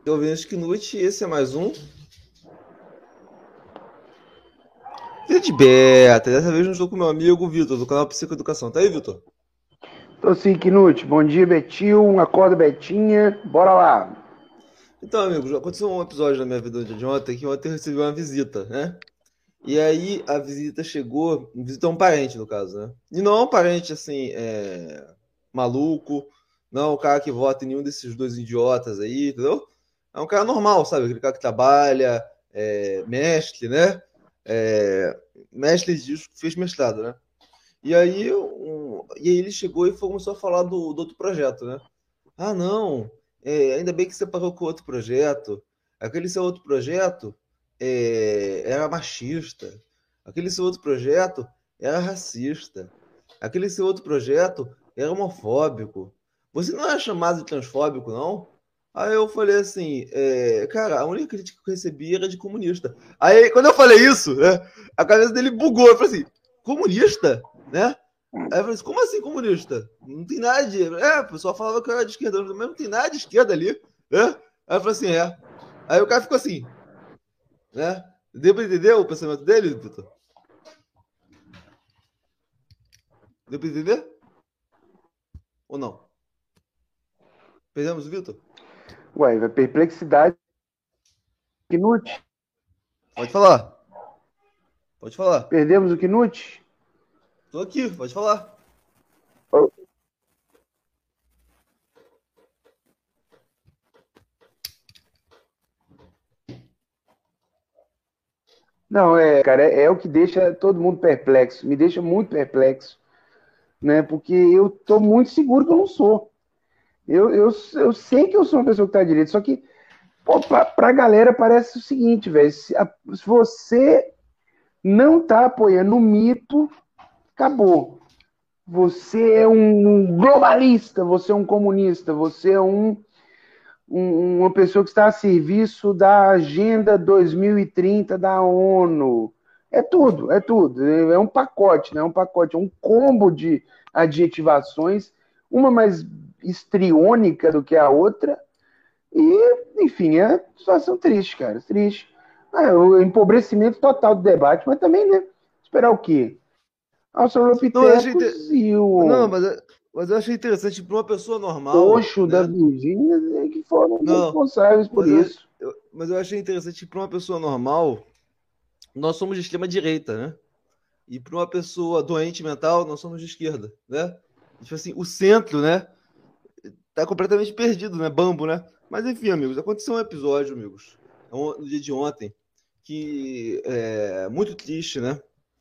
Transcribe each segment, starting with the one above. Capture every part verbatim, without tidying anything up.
Eu venho Knut e esse é mais um Vida de Beta. Dessa vez eu estou com meu amigo Vitor, do canal Psicoeducação. Tá aí, Vitor? Tô sim, Knut. Bom dia, Betinho. Acorda, Betinha. Bora lá. Então, amigos, aconteceu um episódio na minha vida de ontem que ontem eu recebi uma visita, né? E aí a visita chegou, visita um parente, no caso, né? E não é um parente assim, é... maluco, não é um cara que vota em nenhum desses dois idiotas aí, entendeu? É um cara normal, sabe? Aquele cara que trabalha, é... mestre, né? É... Mestre diz que fez mestrado, né? E aí, um... e aí ele chegou e começou a falar do, do outro projeto, né? Ah, não, é, ainda bem que você parou com outro projeto. Aquele seu outro projeto é, era machista. Aquele seu outro projeto era racista. Aquele seu outro projeto era homofóbico. Você não é chamado de transfóbico, não? Aí eu falei assim, é, cara, a única crítica que eu recebi era de comunista. Aí, quando eu falei isso, né, a cabeça dele bugou. Eu falei assim, comunista? Né? Aí eu falei assim, como assim comunista? Não tem nada de. É, o pessoal falava que eu era de esquerda, mas não tem nada de esquerda ali, né? Aí eu falei assim, é. Aí o cara ficou assim, né? Deu pra entender o pensamento dele, Vitor? Deu pra entender? Ou não? Perdemos o Vitor? Ué, vai perplexidade, Knut. Pode falar. Pode falar. Perdemos o Knut? Tô aqui, pode falar. Não, é, cara, é, é o que deixa todo mundo perplexo. Me deixa muito perplexo, né? Porque eu tô muito seguro que eu não sou. Eu, eu, eu sei que eu sou uma pessoa que tá à direita, só que, pô, pra, pra galera parece o seguinte, velho. Se, a- se você não tá apoiando o mito, acabou. Você é um globalista, você é um comunista, você é um, um- uma pessoa que está a serviço da Agenda dois mil e trinta da ONU. É tudo, é tudo. É um pacote, né? É um pacote, é um combo de adjetivações, uma mais histriônica do que a outra. E, enfim, é situação triste, cara. Triste. É, o empobrecimento total do debate, mas também, né? Esperar o quê? Não, eu achei. Inte... Australopithecus e Não, o mas, mas eu achei interessante para uma pessoa normal, Oxo das né? Virgínias que foram Não, responsáveis por mas eu, isso. eu- mas eu achei interessante para uma pessoa normal, nós somos de extrema direita, né? E para uma pessoa doente mental, nós somos de esquerda, né? Tipo assim, o centro, né? Tá completamente perdido, né? Bambo, né? Mas enfim, amigos, aconteceu um episódio, amigos, no dia de ontem, que é muito triste, né?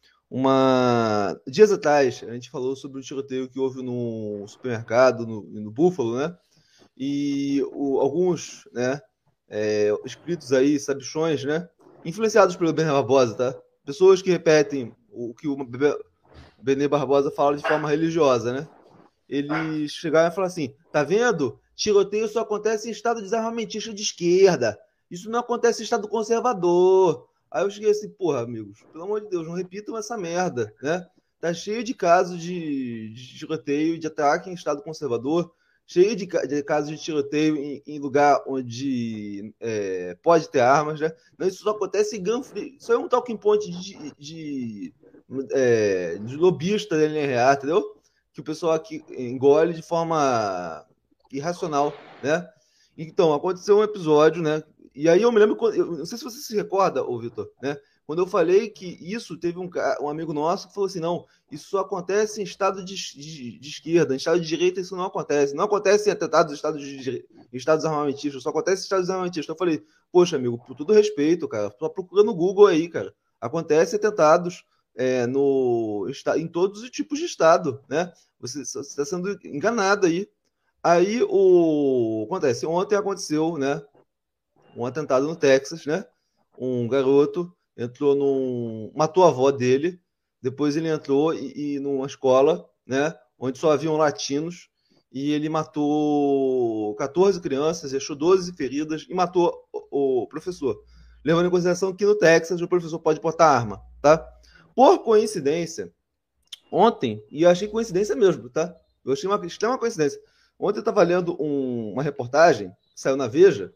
Uma dias atrás a gente falou sobre o tiroteio que houve no supermercado no, no Búfalo, né? E o, alguns, né? É, escritos aí, sabichões, né? Influenciados pelo Bené Barbosa, tá? Pessoas que repetem o que o Bené Barbosa fala de forma religiosa, né? Eles chegaram e falaram assim: tá vendo? Tiroteio só acontece em estado desarmamentista de esquerda. Isso não acontece em estado conservador. Aí eu cheguei assim, porra, amigos, pelo amor de Deus, não repitam essa merda, né? Tá cheio de casos de, de tiroteio, de ataque em estado conservador, cheio de, de casos de tiroteio em, em lugar onde é, pode ter armas, né? Não, isso só acontece em Gunfree. Isso é um talking point de, de, é, de lobista da N R A, entendeu? Que o pessoal aqui engole de forma irracional, né? Então, aconteceu um episódio, né? E aí eu me lembro, eu não sei se você se recorda, ô Vitor, né? Quando eu falei que isso, teve um, um amigo nosso que falou assim, não, isso só acontece em estado de, de, de esquerda, em estado de direita isso não acontece. Não acontece em atentados em estados, de, em estados armamentistas, só acontece em estados armamentistas. Eu falei, poxa, amigo, por todo respeito, cara, só procura no Google aí, cara. Acontece atentados é, no, em todos os tipos de estado, né? Você está sendo enganado aí. Aí o acontece, ontem aconteceu, né, um atentado no Texas, né? Um garoto entrou num matou a avó dele, depois ele entrou e, e numa escola, né, onde só haviam latinos e ele matou quatorze crianças, deixou doze feridas e matou o, o professor. Levando em consideração que no Texas o professor pode portar arma, tá? Por coincidência, ontem, e eu achei coincidência mesmo, tá? Eu achei uma extrema coincidência. Ontem eu estava lendo um- uma reportagem que saiu na Veja,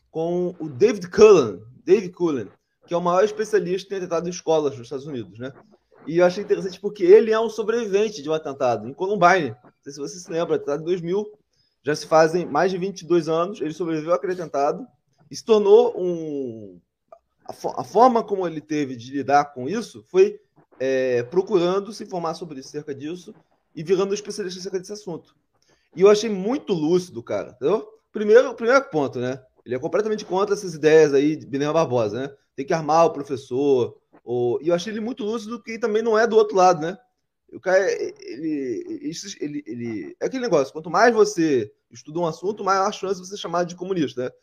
com o David Cullen, David Cullen, que é o maior especialista em atentado em escolas nos Estados Unidos, né? E eu achei interessante porque ele é um sobrevivente de um atentado em Columbine. Não sei se você se lembra, atentado de dois mil. Já se fazem mais de vinte e dois anos. Ele sobreviveu àquele atentado e se tornou um... A, fo... a forma como ele teve de lidar com isso foi é, procurando se informar sobre cerca disso e virando um especialista acerca desse assunto. E eu achei muito lúcido, cara. Entendeu? Primeiro, primeiro ponto, né? Ele é completamente contra essas ideias aí de Vilema Barbosa, né? Tem que armar o professor. Ou... E eu achei ele muito lúcido, que também não é do outro lado, né? O cara, ele, ele, ele, ele... É aquele negócio, quanto mais você estuda um assunto, maior a chance de você ser chamado de comunista, né?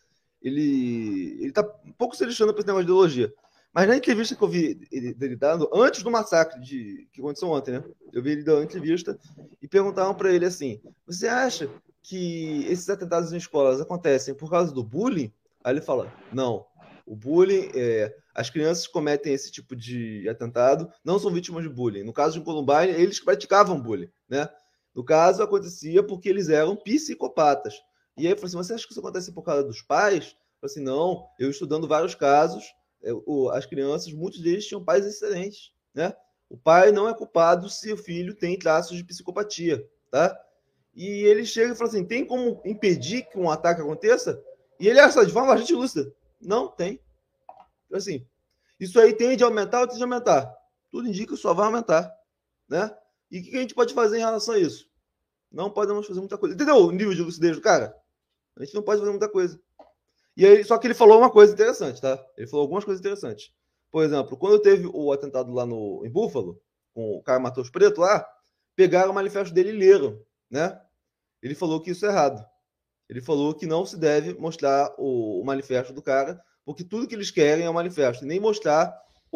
Ele, ele tá um pouco se lixando para esse negócio de ideologia. Mas na entrevista que eu vi ele, dele dando, antes do massacre de, que aconteceu ontem, né? Eu vi ele dando entrevista e perguntavam para ele assim, você acha que esses atentados em escolas acontecem por causa do bullying? Aí ele fala, não. O bullying, é, as crianças que cometem esse tipo de atentado não são vítimas de bullying. No caso de Columbine, eles praticavam bullying, né? No caso, acontecia porque eles eram psicopatas. E aí eu falei assim, você acha que isso acontece por causa dos pais? Eu falei assim, não, eu estudando vários casos, as crianças, muitos deles tinham pais excelentes, né? O pai não é culpado se o filho tem traços de psicopatia, tá? E ele chega e fala assim, tem como impedir que um ataque aconteça? E ele é só de forma bastante lúcida. Não tem. Assim, isso aí tende a aumentar ou tende a aumentar? Tudo indica que só vai aumentar, né? E o que a gente pode fazer em relação a isso? Não podemos fazer muita coisa. Entendeu o nível de lucidez do cara? A gente não pode fazer muita coisa. E aí, só que ele falou uma coisa interessante, tá? Ele falou algumas coisas interessantes. Por exemplo, quando teve o atentado lá no, em Buffalo, com o cara matou os pretos lá, pegaram o manifesto dele e leram, né? Ele falou que isso é errado. Ele falou que não se deve mostrar o, o manifesto do cara, porque tudo que eles querem é o manifesto, nem mostrar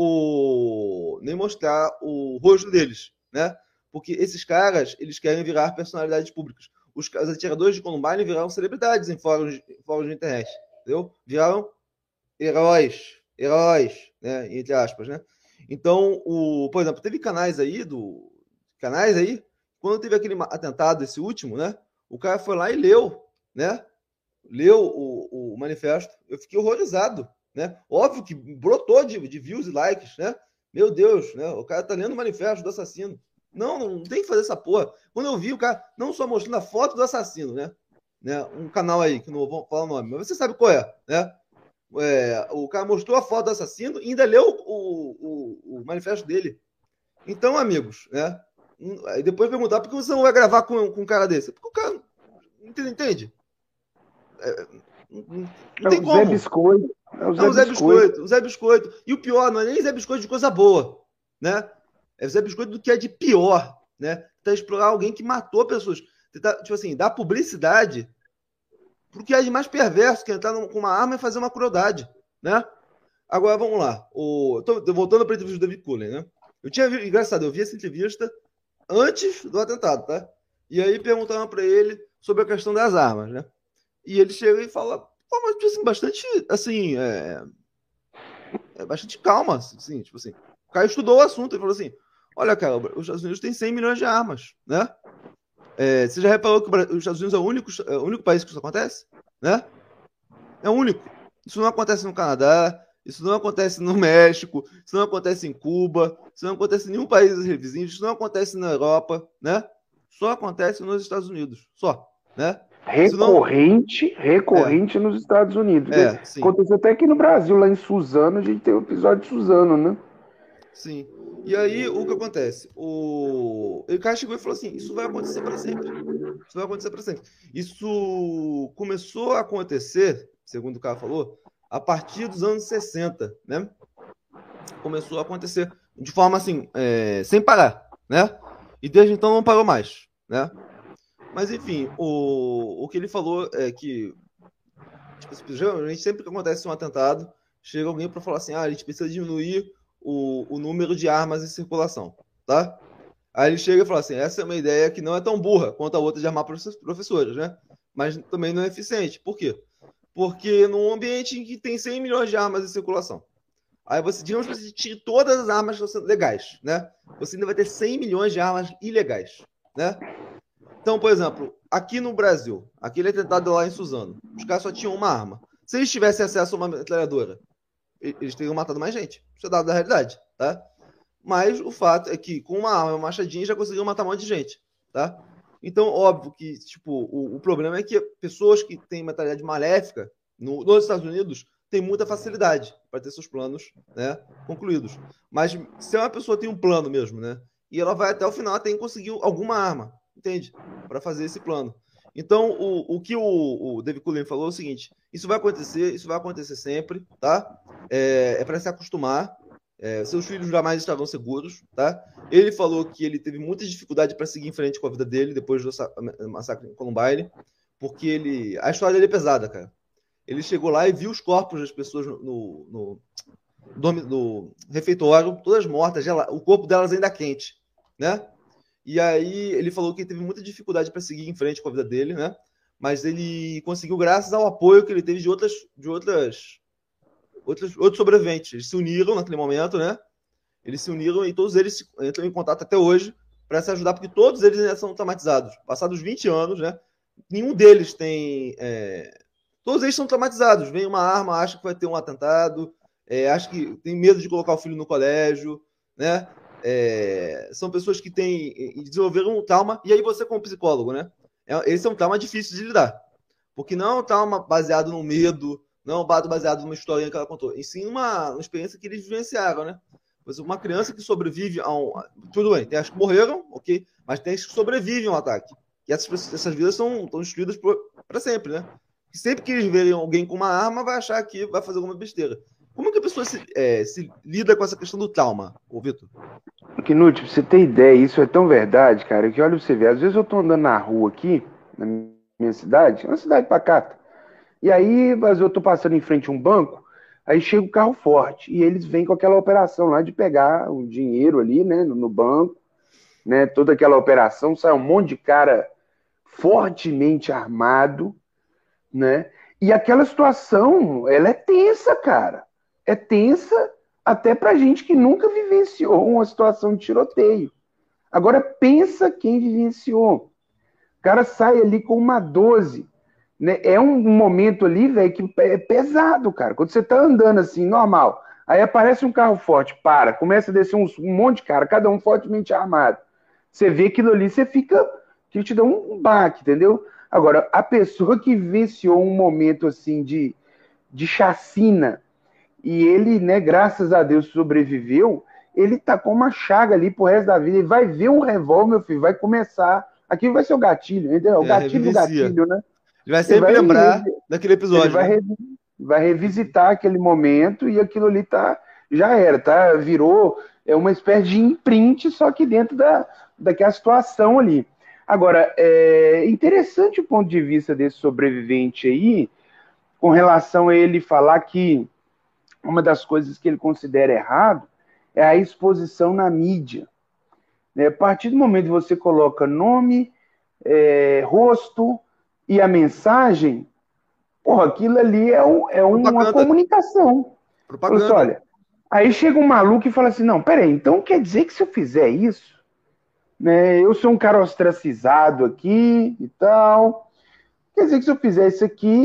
o nem mostrar o rosto deles, né? Porque esses caras, eles querem virar personalidades públicas. Os, os atiradores de Columbine viraram celebridades em fóruns, fóruns de internet, entendeu? Viraram heróis, heróis, né? Entre aspas, né? Então, o, por exemplo, teve canais aí do canais aí, quando teve aquele atentado, esse último, né? O cara foi lá e leu, né? Leu o, o manifesto. Eu fiquei horrorizado, né? Óbvio que brotou de, de views e likes, né? Meu Deus, né? O cara tá lendo o manifesto do assassino. Não, não tem que fazer essa porra. Quando eu vi o cara, não só mostrando a foto do assassino, né? né? Um canal aí, que não vou falar o nome, mas você sabe qual é, né? É, o cara mostrou a foto do assassino e ainda leu o, o, o manifesto dele. Então, amigos, né? Aí depois perguntar por que você não vai gravar com, com um cara desse? Porque o cara. Entende? É, não, não tem é o como. Zé Biscoito. É o Zé, é o Zé Biscoito. Biscoito. O Zé Biscoito. E o pior, não é nem Zé Biscoito de coisa boa, né? É o Zé Biscoito do que é de pior, né? Tentar explorar alguém que matou pessoas. Tentar, tipo assim, dar publicidade pro que é de mais perverso, que é entrar com uma arma e fazer uma crueldade, né? Agora, vamos lá. O, tô, voltando para a entrevista do David Cullen, né? Eu tinha visto, engraçado, eu vi essa entrevista antes do atentado, tá? E aí perguntaram para ele sobre a questão das armas, né? E ele chega e fala, pô, mas assim, bastante, assim, é, é bastante calma, assim, tipo assim. O cara estudou o assunto e falou assim, olha, cara, os Estados Unidos têm cem milhões de armas, né? É, você já reparou que os Estados Unidos é o único, é o único país que isso acontece? Né? É o único. Isso não acontece no Canadá, isso não acontece no México, isso não acontece em Cuba, isso não acontece em nenhum país vizinho, isso não acontece na Europa, né? Só acontece nos Estados Unidos, só, né? Recorrente, não... recorrente é. nos Estados Unidos. É, aconteceu até aqui no Brasil, lá em Suzano, a gente tem o episódio de Suzano, né? Sim. E aí, o que acontece? O, o cara chegou e falou assim, isso vai acontecer para sempre. Isso vai acontecer para sempre. Isso começou a acontecer, segundo o cara falou, a partir dos anos sessenta, né? Começou a acontecer de forma assim, é, sem parar, né? E desde então não parou mais, né? Mas enfim, o, o que ele falou é que tipo, geralmente sempre que acontece um atentado, chega alguém para falar assim, ah, a gente precisa diminuir o, o número de armas em circulação, tá? Aí ele chega e fala assim, essa é uma ideia que não é tão burra quanto a outra de armar professores, né? Mas também não é eficiente. Por quê? Porque num ambiente em que tem cem milhões de armas em circulação, aí você, digamos que você tire todas as armas legais, né? Você ainda vai ter cem milhões de armas ilegais, né? Então, por exemplo, aqui no Brasil, aquele atentado lá em Suzano, os caras só tinham uma arma. Se eles tivessem acesso a uma metralhadora, eles teriam matado mais gente. Isso é dado da realidade, tá? Mas o fato é que com uma arma, uma machadinha, já conseguiram matar um monte de gente, tá? Então, óbvio que, tipo, o, o problema é que pessoas que têm mentalidade maléfica no, nos Estados Unidos têm muita facilidade para ter seus planos, né, concluídos. Mas se uma pessoa tem um plano mesmo, né, e ela vai até o final até conseguir alguma arma, entende? Para fazer esse plano. Então, o, o que o, o David Cullen falou é o seguinte: isso vai acontecer, isso vai acontecer sempre, tá? É, é para se acostumar. É, seus filhos jamais estarão seguros, tá? Ele falou que ele teve muita dificuldade para seguir em frente com a vida dele depois do massacre em Columbine, porque ele, a história dele é pesada, cara. Ele chegou lá e viu os corpos das pessoas no, no, no, no refeitório, todas mortas, o corpo delas ainda quente, né? E aí ele falou que ele teve muita dificuldade para seguir em frente com a vida dele, né? Mas ele conseguiu graças ao apoio que ele teve de outras, de outras, outros, outros sobreviventes. Eles se uniram naquele momento, né? Eles se uniram e todos eles entram em contato até hoje para se ajudar, porque todos eles ainda são traumatizados. Passados vinte anos, né? Nenhum deles tem... É... Todos eles são traumatizados. Vem uma arma, acha que vai ter um atentado, é, acha que tem medo de colocar o filho no colégio, né? É, são pessoas que têm, desenvolveram um trauma, e aí você como psicólogo, né? Esse é um trauma difícil de lidar, porque não é um trauma baseado no medo, não é um baseado numa historinha que ela contou, e sim uma, uma experiência que eles vivenciaram, né? Uma criança que sobrevive a um... Tudo bem, tem as que morreram, ok? Mas tem as que sobrevivem a um ataque. E essas, essas vidas são, são destruídas para sempre, né? E sempre que eles verem alguém com uma arma, vai achar que vai fazer alguma besteira. Como que a pessoa se, é, se lida com essa questão do trauma, ô Vitor? Knut, pra você ter ideia, isso é tão verdade, cara, que olha pra você ver, às vezes eu tô andando na rua aqui, na minha cidade, uma cidade pacata, e aí, às vezes eu tô passando em frente a um banco, aí chega um carro forte, e eles vêm com aquela operação lá de pegar o dinheiro ali, né, no, no banco, né, toda aquela operação, sai um monte de cara fortemente armado, né, e aquela situação, ela é tensa, cara, é tensa até pra gente que nunca vivenciou uma situação de tiroteio. Agora pensa quem vivenciou. O cara sai ali com uma doze, né? É um momento ali, velho, que é pesado, cara. Quando você tá andando assim, normal, aí aparece um carro forte, para, começa a descer um, um monte de cara, cada um fortemente armado. Você vê aquilo ali, você fica, que te dá um baque, entendeu? Agora, a pessoa que vivenciou um momento assim de, de chacina, e ele, né, graças a Deus, sobreviveu, ele tá com uma chaga ali pro resto da vida. Ele vai ver um revólver, meu filho, vai começar. Aquilo vai ser o gatilho, entendeu? O É, gatilho do revivencia. gatilho, né? Ele vai sempre ele vai, lembrar ele, daquele episódio, ele vai, né? revi, vai revisitar aquele momento e aquilo ali tá, já era, tá? Virou é uma espécie de imprint, só que dentro da, daquela situação ali. Agora, é interessante o ponto de vista desse sobrevivente aí, com relação a ele falar que uma das coisas que ele considera errado é a exposição na mídia. A partir do momento que você coloca nome, é, rosto e a mensagem, porra, aquilo ali é, um, é uma comunicação. Propaganda. Assim, olha, aí chega um maluco e fala assim, não, peraí, então quer dizer que se eu fizer isso, né, eu sou um cara ostracizado aqui e tal, quer dizer que se eu fizer isso aqui,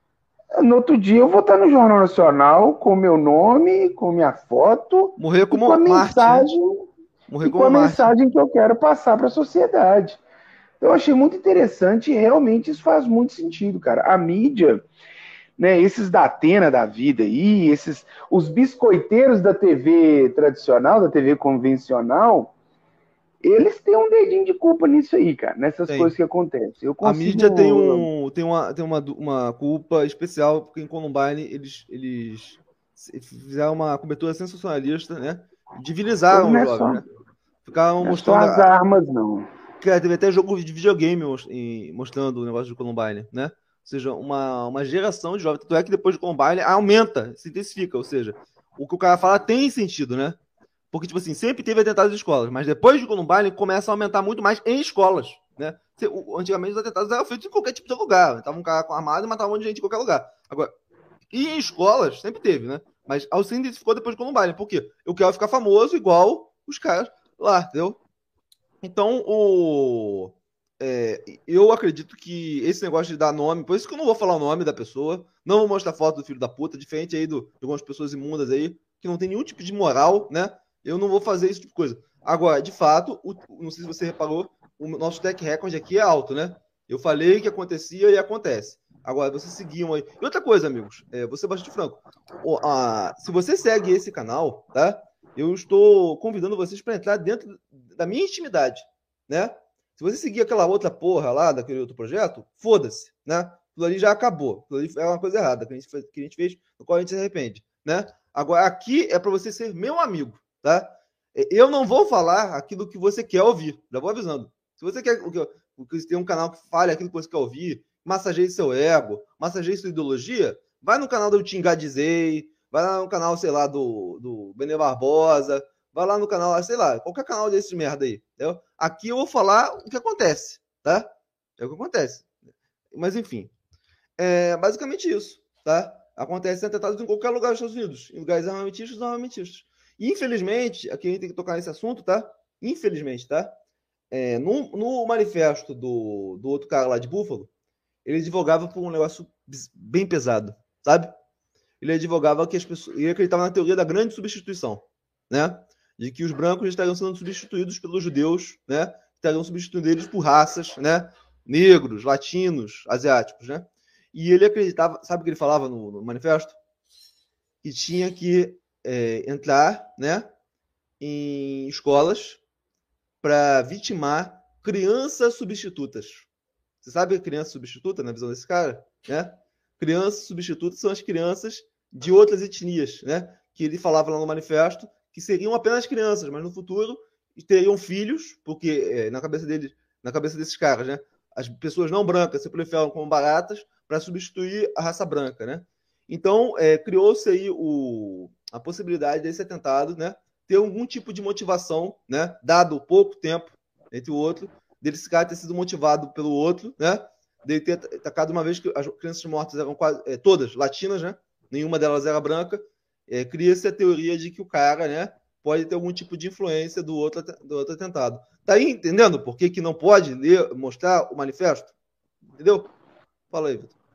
no outro dia eu vou estar no Jornal Nacional com meu nome, com minha foto, morrer como e com a Marte, mensagem, né? Morrer e como com a Marte. mensagem que eu quero passar para a sociedade. Eu achei muito interessante e realmente isso faz muito sentido, cara. A mídia, né, esses da Atena da vida aí, esses, os biscoiteiros da T V tradicional, da T V convencional, eles têm um dedinho de culpa nisso aí, cara, nessas tem. coisas que acontecem. Eu consigo... A mídia tem, um, tem, uma, tem uma, uma culpa especial, porque em Columbine eles, eles fizeram uma cobertura sensacionalista, né? Divinizaram os jovens, só, né? Ficaram não mostrando. É só as a... armas, não. Cara, teve até jogo de videogame mostrando o negócio de Columbine, né? Ou seja, uma, uma geração de jovens. Tanto é que depois de Columbine aumenta, se intensifica. Ou seja, o que o cara fala tem sentido, né? Porque, tipo assim, sempre teve atentados em escolas, mas depois de Columbine começa a aumentar muito mais em escolas, né? Antigamente os atentados eram feitos em qualquer tipo de lugar. Tava um cara com armado e matava um monte de gente em qualquer lugar. Agora, e em escolas, sempre teve, né? Mas ao se intensificou depois de Columbine. Por quê? Eu quero ficar famoso igual os caras lá, entendeu? Então, o... é, eu acredito que esse negócio de dar nome, por isso que eu não vou falar o nome da pessoa, não vou mostrar foto do filho da puta, diferente aí do, de algumas pessoas imundas aí, que não tem nenhum tipo de moral, né? Eu não vou fazer esse tipo de coisa. Agora, de fato, o, não sei se você reparou, o nosso track record aqui é alto, né? Eu falei que acontecia e acontece. Agora, você seguiam aí. E outra coisa, amigos, é, vou ser bastante franco. O, a, se você segue esse canal, tá? Eu estou convidando vocês para entrar dentro da minha intimidade, né? Se você seguir aquela outra porra lá, daquele outro projeto, foda-se, né? Aquilo ali já acabou. Aquilo ali é uma coisa errada que a gente fez, que a gente fez no qual a gente se arrepende, né? Agora, aqui é para você ser meu amigo, tá? Eu não vou falar aquilo que você quer ouvir, já vou avisando. Se você quer que você tem um canal que fale aquilo que você quer ouvir, massageie seu ego, massageie sua ideologia, vai no canal do Tingadizei, vai lá no canal, sei lá, do, do Benê Barbosa, vai lá no canal, sei lá, qualquer canal desse merda aí, entendeu? Aqui eu vou falar o que acontece, tá? É o que acontece. Mas, enfim, é basicamente isso, tá? Acontece atentados em qualquer lugar dos Estados Unidos, em lugares armamentistas ou armamentistas. E, infelizmente, aqui a gente tem que tocar nesse assunto, tá? Infelizmente, tá? É, no, no manifesto do, do outro cara lá de Buffalo, ele advogava por um negócio bem pesado, sabe? Ele advogava que as pessoas... Ele acreditava na teoria da grande substituição, né? De que os brancos estariam sendo substituídos pelos judeus, né? Estariam substituindo eles por raças, né? Negros, latinos, asiáticos, né? E ele acreditava... Sabe o que ele falava no, no manifesto? Que tinha que é, entrar, né? Em escolas para vitimar crianças substitutas. Você sabe a criança substituta, na visão desse cara? Né? Crianças substitutas são as crianças de outras etnias, né? Que ele falava lá no manifesto que seriam apenas crianças, mas no futuro teriam filhos, porque é, na cabeça deles, na cabeça desses caras, né? As pessoas não brancas se proliferam como baratas para substituir a raça branca, né? Então, é, criou-se aí o, a possibilidade desse atentado, né? Ter algum tipo de motivação, né? Dado pouco tempo entre o outro, desse cara ter sido motivado pelo outro, né? Dele ter atacado uma vez que as crianças mortas eram quase é, todas latinas, né? Nenhuma delas era branca. É, cria-se a teoria de que o cara, né? Pode ter algum tipo de influência do outro, do outro atentado. Tá aí entendendo por que, que não pode ler, mostrar o manifesto? Entendeu? Fala aí, Vitor.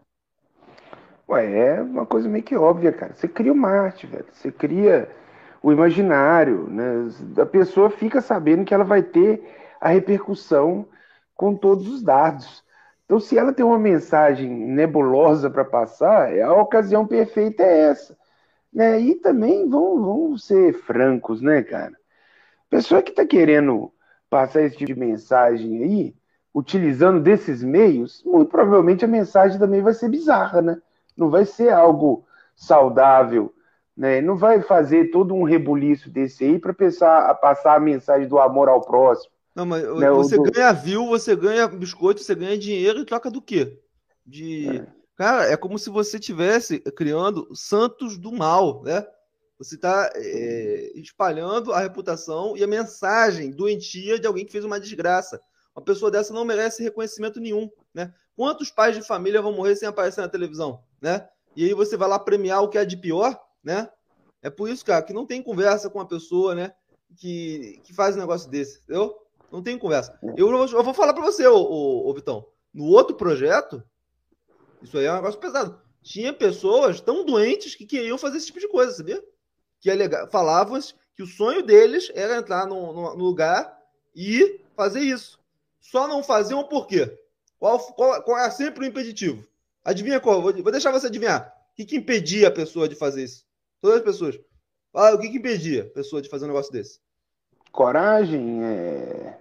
Ué, é uma coisa meio que óbvia, cara. Você cria uma arte, velho. Você cria o imaginário, né? A pessoa fica sabendo que ela vai ter a repercussão com todos os dados. Então, se ela tem uma mensagem nebulosa para passar, a ocasião perfeita é essa. Né? E também vamos, vamos ser francos, né, cara? Pessoa que está querendo passar esse tipo de mensagem aí, utilizando desses meios, muito provavelmente a mensagem também vai ser bizarra, né? Não vai ser algo saudável, né? Não vai fazer todo um rebuliço desse aí para pensar a passar a mensagem do amor ao próximo. Não, mas Né? você Do... ganha view, você ganha biscoito, você ganha dinheiro em troca do quê? De... É. Cara, é como se você estivesse criando santos do mal, né? Você está é, espalhando a reputação e a mensagem doentia de alguém que fez uma desgraça. Uma pessoa dessa não merece reconhecimento nenhum, né? Quantos pais de família vão morrer sem aparecer na televisão, né? E aí você vai lá premiar o que é de pior, né? É por isso, cara, que não tem conversa com uma pessoa, né? Que, que faz um negócio desse, entendeu? Não tem conversa. Eu, eu vou falar para você, ô, ô, ô, Vitão. No outro projeto, isso aí é um negócio pesado. Tinha pessoas tão doentes que queriam fazer esse tipo de coisa, sabia? Que alega... falavam que o sonho deles era entrar no, no, no lugar e fazer isso. Só não faziam por quê? Qual, qual, qual é sempre o impeditivo? Adivinha qual? Vou, vou deixar você adivinhar. O que, que impedia a pessoa de fazer isso? Todas as pessoas. Fala, o que, que impedia a pessoa de fazer um negócio desse? Coragem, é...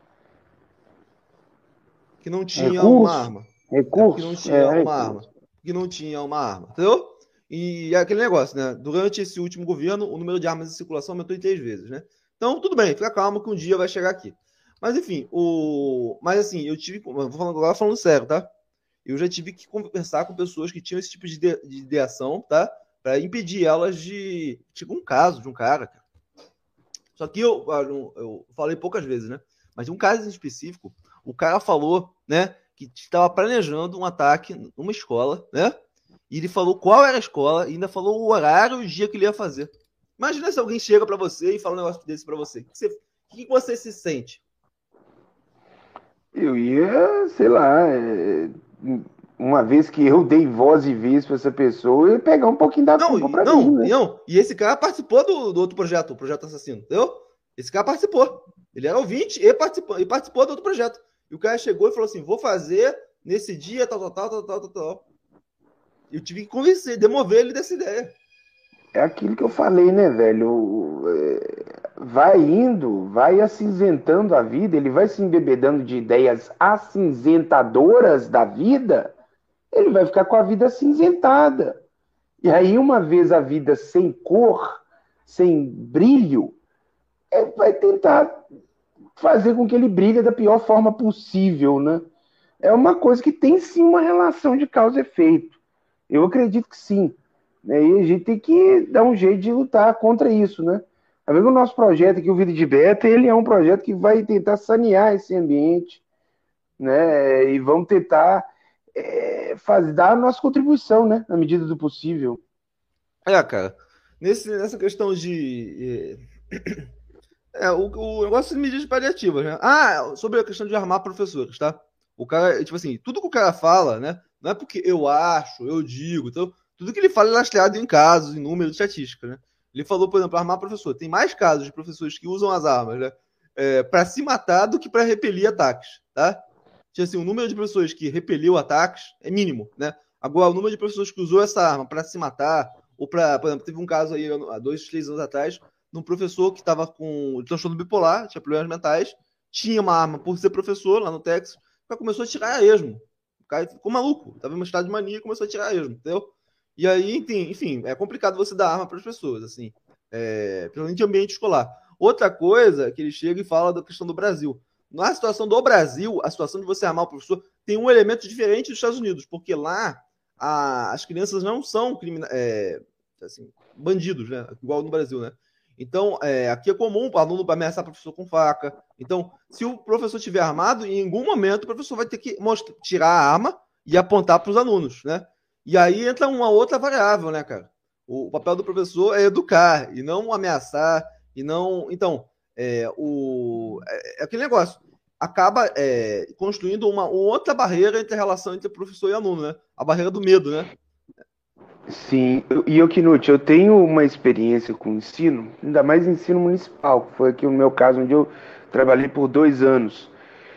Que não tinha uma recurso, arma. É porque não recurso, tinha é uma recurso. arma. Porque não tinha uma arma. Entendeu? E é aquele negócio, né? Durante esse último governo, o número de armas em circulação aumentou em três vezes, né? Então, tudo bem, fica calmo que um dia vai chegar aqui. Mas, enfim, o... Mas, assim, eu tive... Vou falando agora falando sério, tá? Eu já tive que conversar com pessoas que tinham esse tipo de, de, de ideação, tá? Para impedir elas de... Tipo, um caso de um cara, cara. Só que eu, eu falei poucas vezes, né? Mas um caso em específico, o cara falou, né? Que estava planejando um ataque numa escola, né? E ele falou qual era a escola e ainda falou o horário e o dia que ele ia fazer. Imagina se alguém chega para você e fala um negócio desse para você. O que você, que você se sente? Eu ia, sei lá, é, uma vez que eu dei voz e vez para essa pessoa, eu ia pegar um pouquinho da Não, culpa e- para mim, não, e né? não. E esse cara participou do, do outro projeto, o Projeto Assassino, entendeu? Esse cara participou. Ele era ouvinte e participou, e participou do outro projeto. E o cara chegou e falou assim: vou fazer nesse dia, tal, tal, tal, tal, tal, tal, tal. Eu tive que convencer, demover ele dessa ideia. É aquilo que eu falei, né, velho? É, vai indo, vai acinzentando a vida, ele vai se embebedando de ideias acinzentadoras da vida, ele vai ficar com a vida acinzentada. E aí, uma vez a vida sem cor, sem brilho, ele vai tentar fazer com que ele brilhe da pior forma possível, né? É uma coisa que tem sim uma relação de causa e efeito. Eu acredito que sim. Né? E a gente tem que dar um jeito de lutar contra isso, né? A ver que o nosso projeto aqui, o Vida de Beta, ele é um projeto que vai tentar sanear esse ambiente, né? E vamos tentar é, fazer, dar a nossa contribuição, né? Na medida do possível. É, cara, nesse, nessa questão de. É, é, o, o negócio de medidas paliativas, né? Ah, sobre a questão de armar professores, tá? O cara, tipo assim, tudo que o cara fala, né? Não é porque eu acho, eu digo, então, tudo que ele fala é lastreado em casos, em números, estatísticas, né? Ele falou, por exemplo, armar professor. Tem mais casos de professores que usam as armas, né? É, para se matar do que para repelir ataques, tá? Tipo assim, o número de professores que repeliu ataques é mínimo, né? Agora, o número de professores que usou essa arma para se matar, ou para, por exemplo, teve um caso aí há dois, três anos atrás, de um professor que estava com transtorno bipolar, tinha problemas mentais, tinha uma arma por ser professor lá no Texas, o cara começou a tirar a esmo. O cara ficou maluco, estava em um estado de mania e começou a tirar a esmo, entendeu? E aí, enfim, enfim, é complicado você dar arma para as pessoas, assim, é, principalmente em ambiente escolar. Outra coisa que ele chega e fala da questão do Brasil. Na situação do Brasil, a situação de você armar o professor tem um elemento diferente dos Estados Unidos, porque lá a, as crianças não são crimina, é, assim, bandidos, né? Igual no Brasil, né? Então, é, aqui é comum o aluno ameaçar o professor com faca. Então, se o professor estiver armado, em algum momento o professor vai ter que mostrar, tirar a arma e apontar para os alunos, né? E aí entra uma outra variável, né, cara? O, o papel do professor é educar e não ameaçar e não. Então, é, o, é, é aquele negócio. Acaba é, construindo uma outra barreira entre a relação entre professor e aluno, né? A barreira do medo, né? Sim, eu- e eu, Knut, eu tenho uma experiência com ensino, ainda mais ensino municipal, que foi aqui no meu caso, onde eu trabalhei por dois anos.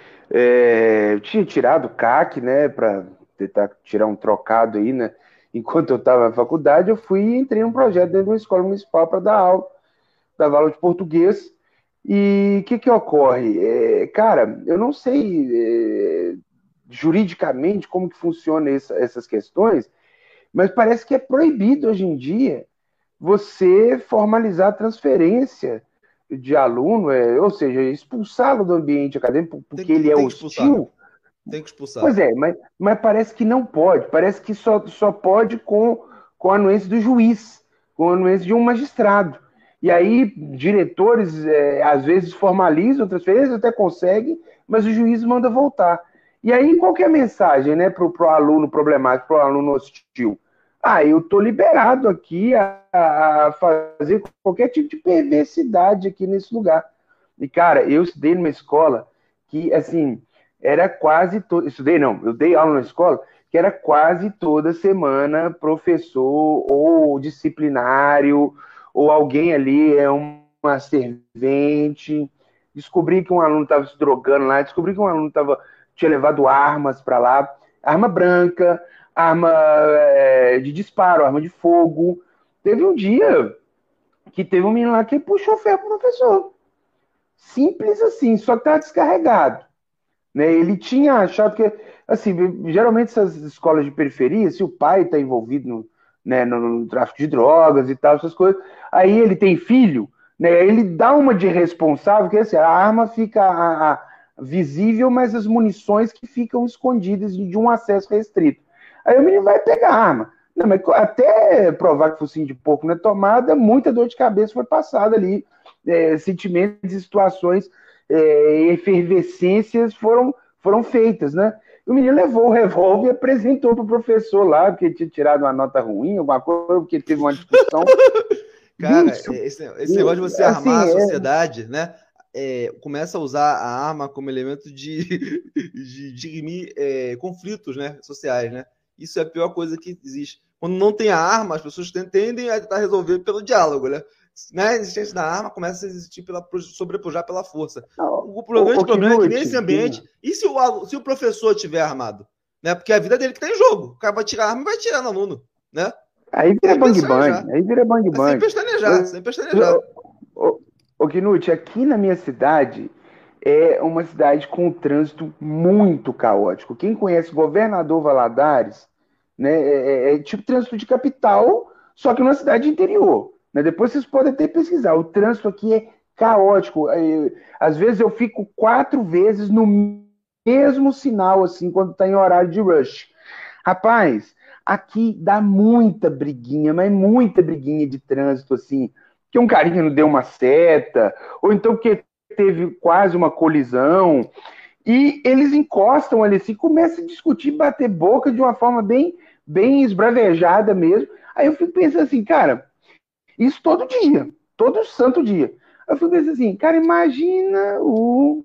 É, eu tinha tirado o C A C, né, para tentar tirar um trocado aí, né? Enquanto eu estava na faculdade, eu fui e entrei num projeto dentro de uma escola municipal para dar aula, dava aula de português. E o que que ocorre? É, cara, eu não sei é, juridicamente como que funciona essa, essas questões, mas parece que é proibido hoje em dia você formalizar a transferência de aluno, é, ou seja, expulsá-lo do ambiente acadêmico Tem porque que, ele é tem que expulsar, cara. hostil. Tem que expulsar. Pois é, mas, mas parece que não pode. Parece que só, só pode com, com a anuência do juiz, com a anuência de um magistrado. E aí, diretores, é, às vezes, formalizam a transferência, até conseguem, mas o juiz manda voltar. E aí, qual que é a mensagem, né, para o aluno problemático, para o aluno hostil? Ah, eu estou liberado aqui a, a fazer qualquer tipo de perversidade aqui nesse lugar. E, cara, eu estudei numa escola que, assim, era quase todo. Estudei, não, eu dei aula na escola que era quase toda semana professor ou disciplinário, ou alguém ali é uma servente. Descobri que um aluno estava se drogando lá, descobri que um aluno tava, tinha levado armas para lá, arma branca, arma é, de disparo, arma de fogo. Teve um dia que teve um menino lá que puxou ferro pro professor. Simples assim, só que estava descarregado. Né? Ele tinha achado que, assim, geralmente essas escolas de periferia, se o pai está envolvido no, né, no, no tráfico de drogas e tal, essas coisas, aí ele tem filho, né, ele dá uma de responsável, que é assim, a arma fica a, a, visível, mas as munições que ficam escondidas de um acesso restrito. Aí o menino vai pegar a arma. Não, mas até provar que focinho de porco não é tomada, muita dor de cabeça foi passada ali, é, sentimentos e situações é, efervescências foram, foram feitas, né? O menino levou o revólver e apresentou para o professor lá, porque tinha tirado uma nota ruim, alguma coisa, porque teve uma discussão. Cara, Bicho, esse, esse negócio de você assim, armar a é, sociedade, né? é, começa a usar a arma como elemento de, de dirimir é, conflitos, né, sociais, né? Isso é a pior coisa que existe. Quando não tem a arma, as pessoas tendem a tentar resolver pelo diálogo, né? Na existência da arma, começa a existir pela sobrepujar pela força. Não, O, o o, grande o problema é que Knut, nesse ambiente, e se o, se o professor estiver armado? Né? Porque a vida dele que está em jogo. O cara vai tirar a arma e vai tirar no aluno, né? aí vira Sem bang pestanejar. bang, aí vira bang É sem bang. pestanejar, sem pestanejar. O, o Knut, aqui na minha cidade é uma cidade com um trânsito muito caótico. Quem conhece Governador Valadares, né, é, é, é tipo trânsito de capital, só que numa cidade interior. Né? Depois vocês podem até pesquisar. O trânsito aqui é caótico. É, às vezes eu fico quatro vezes no mesmo sinal, assim, quando está em horário de rush. Rapaz, aqui dá muita briguinha, mas muita briguinha de trânsito, assim, que um carinha não deu uma seta, ou então que teve quase uma colisão, e eles encostam ali assim, começam a discutir, bater boca de uma forma bem, bem esbravejada mesmo. Aí eu fico pensando assim, cara, isso todo dia, todo santo dia. Eu fico pensando assim, cara, imagina o,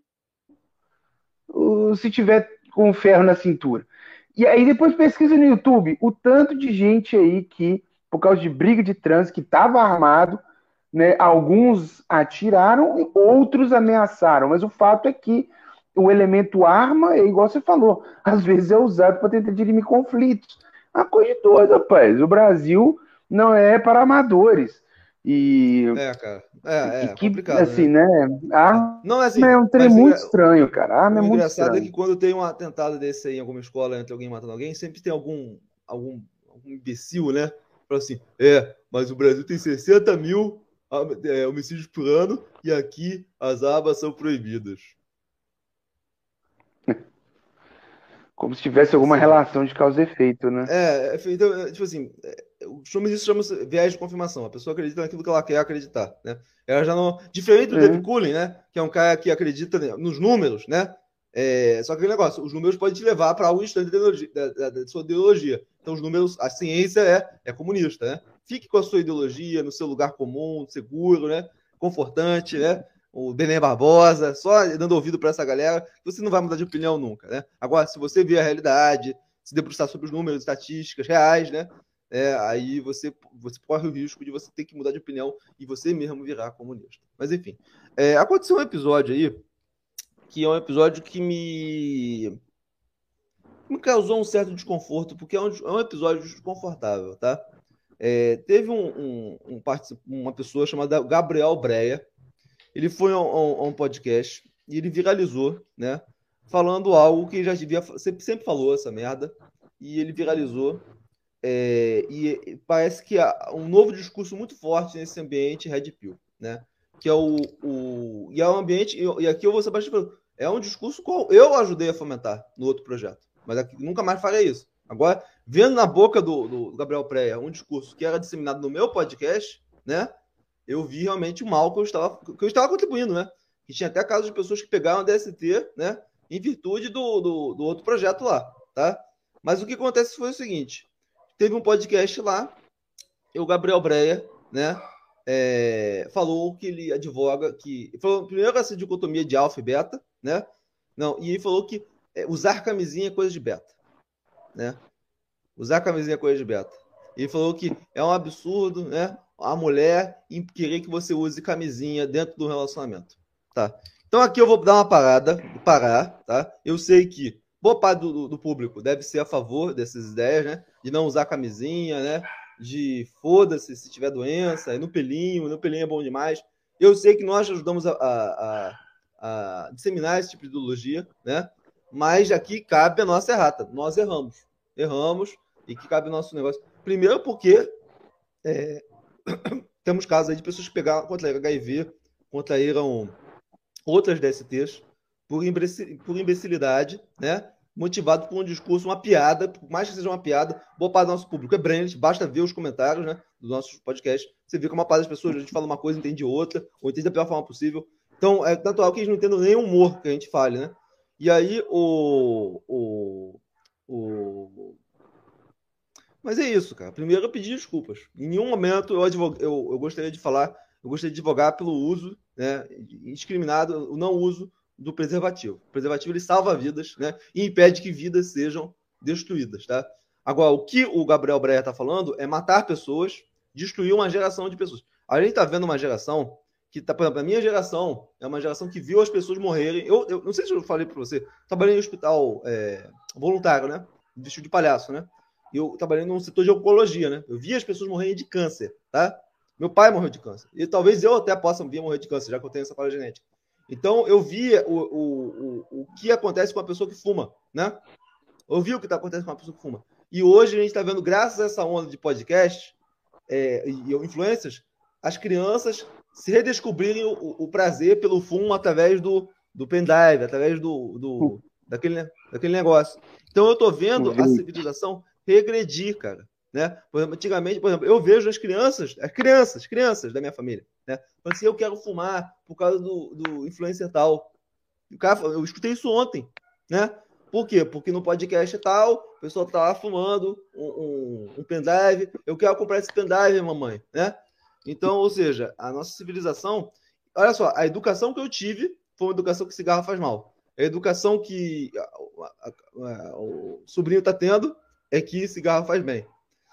o se tiver com o ferro na cintura. E aí depois pesquisa no YouTube o tanto de gente aí que, por causa de briga de trânsito, que estava armado, né, alguns atiraram e outros ameaçaram. Mas o fato é que o elemento arma, é igual você falou, às vezes é usado para tentar dirimir conflitos. Uma coisa de doido, rapaz. O Brasil não é para amadores. E, É, cara. É, e é que, complicado, assim, né? né? A É. Não é arma assim, é um trem mas muito estranho, cara. A arma é o muito engraçado é que estranho. quando tem um atentado desse aí em alguma escola, entre alguém matando alguém, sempre tem algum, algum, algum imbecil, né? Fala assim, é, mas o Brasil tem sessenta mil é, homicídios por ano e aqui as armas são proibidas. Como se tivesse Ou alguma seja, relação de causa e efeito, né? é, é, então, é, tipo assim, é, chama isso chama viés de confirmação. A pessoa acredita naquilo que ela quer acreditar, né? Ela já não, diferente do David É. Cullen, né? Que é um cara que acredita nos números, né? É, só que aquele negócio, os números podem te levar para algo distante da, ideologia, da, da, da sua ideologia. Então, os números, a ciência é, é comunista, né? Fique com a sua ideologia, no seu lugar comum, seguro, né? Confortante, né? O Belém Barbosa, só dando ouvido para essa galera, você não vai mudar de opinião nunca, né? Agora, se você vê a realidade, se debruçar sobre os números, estatísticas reais, né? É, aí você, você corre o risco de você ter que mudar de opinião e você mesmo virar comunista. Mas enfim, é, aconteceu um episódio aí que é um episódio que me, me causou um certo desconforto, porque é um, é um episódio desconfortável, tá? É, teve um, um, um uma pessoa chamada Gabriel Breia, ele foi a um, a um podcast e ele viralizou, né? Falando algo que ele já devia, sempre, sempre falou essa merda, e ele viralizou. É, e parece que há um novo discurso muito forte nesse ambiente Red Pill, né? Que é o, o e é um ambiente e aqui eu vou ser bastante, é um discurso que eu ajudei a fomentar no outro projeto, mas aqui, nunca mais farei isso. Agora, vendo na boca do, do Gabriel Preia um discurso que era disseminado no meu podcast, né? Eu vi realmente o mal que eu estava, que eu estava contribuindo, né? Que tinha até casos de pessoas que pegaram a D S T, né? Em virtude do, do, do outro projeto lá, tá? Mas o que acontece foi o seguinte: teve um podcast lá, e o Gabriel Breia, né? É, falou que ele advoga que. Falou, primeiro, essa dicotomia de alfa e beta, né? Não, e ele falou que é, usar camisinha é coisa de beta, né? Usar camisinha é coisa de beta. Ele falou que é um absurdo, né? A mulher querer que você use camisinha dentro do relacionamento, tá? Então aqui eu vou dar uma parada, parar, tá? Eu sei que boa parte do, do público deve ser a favor dessas ideias, né? De não usar camisinha, né? De foda-se se tiver doença, no pelinho, no pelinho é bom demais. Eu sei que nós ajudamos a, a, a, a disseminar esse tipo de ideologia, né? Mas aqui cabe a nossa errata. Nós erramos. Erramos e que cabe o nosso negócio. Primeiro porque é, temos casos aí de pessoas que pegaram, contraíram H I V, contraíram outras D S Ts por, imbecil, por imbecilidade, né? Motivado por um discurso, uma piada, por mais que seja uma piada, boa parte do nosso público é brand, basta ver os comentários, né, dos nossos podcasts, você vê que uma parte das pessoas, a gente fala uma coisa, entende outra, ou entende da pior forma possível. Então, é natural que eles não entendam nem o humor que a gente fale, né? E aí, o... o, o mas é isso, cara. Primeiro eu pedi desculpas. Em nenhum momento eu, advog... eu, eu gostaria de falar, eu gostaria de advogar pelo uso né, indiscriminado o não uso do preservativo. O preservativo ele salva vidas, né, e impede que vidas sejam destruídas, tá? Agora, o que o Gabriel Breyer está falando é matar pessoas, destruir uma geração de pessoas. A gente está vendo uma geração que, tá, por exemplo, a minha geração é uma geração que viu as pessoas morrerem. Eu, eu não sei se eu falei para você, trabalhei em hospital é, voluntário, né? Vestido de palhaço, né? Eu trabalhei num setor de oncologia, né? Eu vi as pessoas morrerem de câncer, tá? Meu pai morreu de câncer. E talvez eu até possa vir morrer de câncer, já que eu tenho essa falha genética. Então, eu vi o, o, o, o que acontece com a pessoa que fuma, né? Eu vi o que está acontecendo com a pessoa que fuma. E hoje a gente está vendo, graças a essa onda de podcast é, e influências, as crianças se redescobrirem o, o prazer pelo fumo através do, do pendrive, através do, do, daquele, daquele negócio. Então, eu estou vendo a civilização regredir, cara. Né? Por exemplo, antigamente, por exemplo, eu vejo as crianças, as crianças, crianças da minha família, né? Falando assim, eu quero fumar por causa do, do influencer tal. O cara, eu escutei isso ontem, né? Por quê? Porque no podcast tal, o pessoal tá lá fumando um, um, um pendrive, eu quero comprar esse pendrive, mamãe, né? Então, ou seja, a nossa civilização, olha só, a educação que eu tive foi uma educação que cigarro faz mal. A educação que a, a, a, o sobrinho tá tendo é que cigarro faz bem.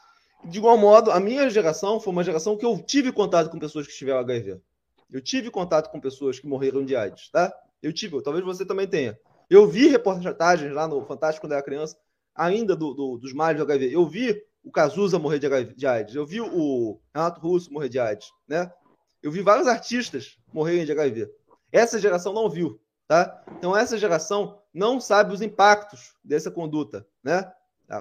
De igual modo, a minha geração foi uma geração que eu tive contato com pessoas que tiveram H I V. Eu tive contato com pessoas que morreram de AIDS, tá? Eu tive, talvez você também tenha. Eu vi reportagens lá no Fantástico quando eu era criança, ainda do, do, dos males do H I V. Eu vi o Cazuza morrer de, H I V, de AIDS. Eu vi o Renato Russo morrer de AIDS, né? Eu vi vários artistas morrerem de H I V. Essa geração não viu, tá? Então essa geração não sabe os impactos dessa conduta, né?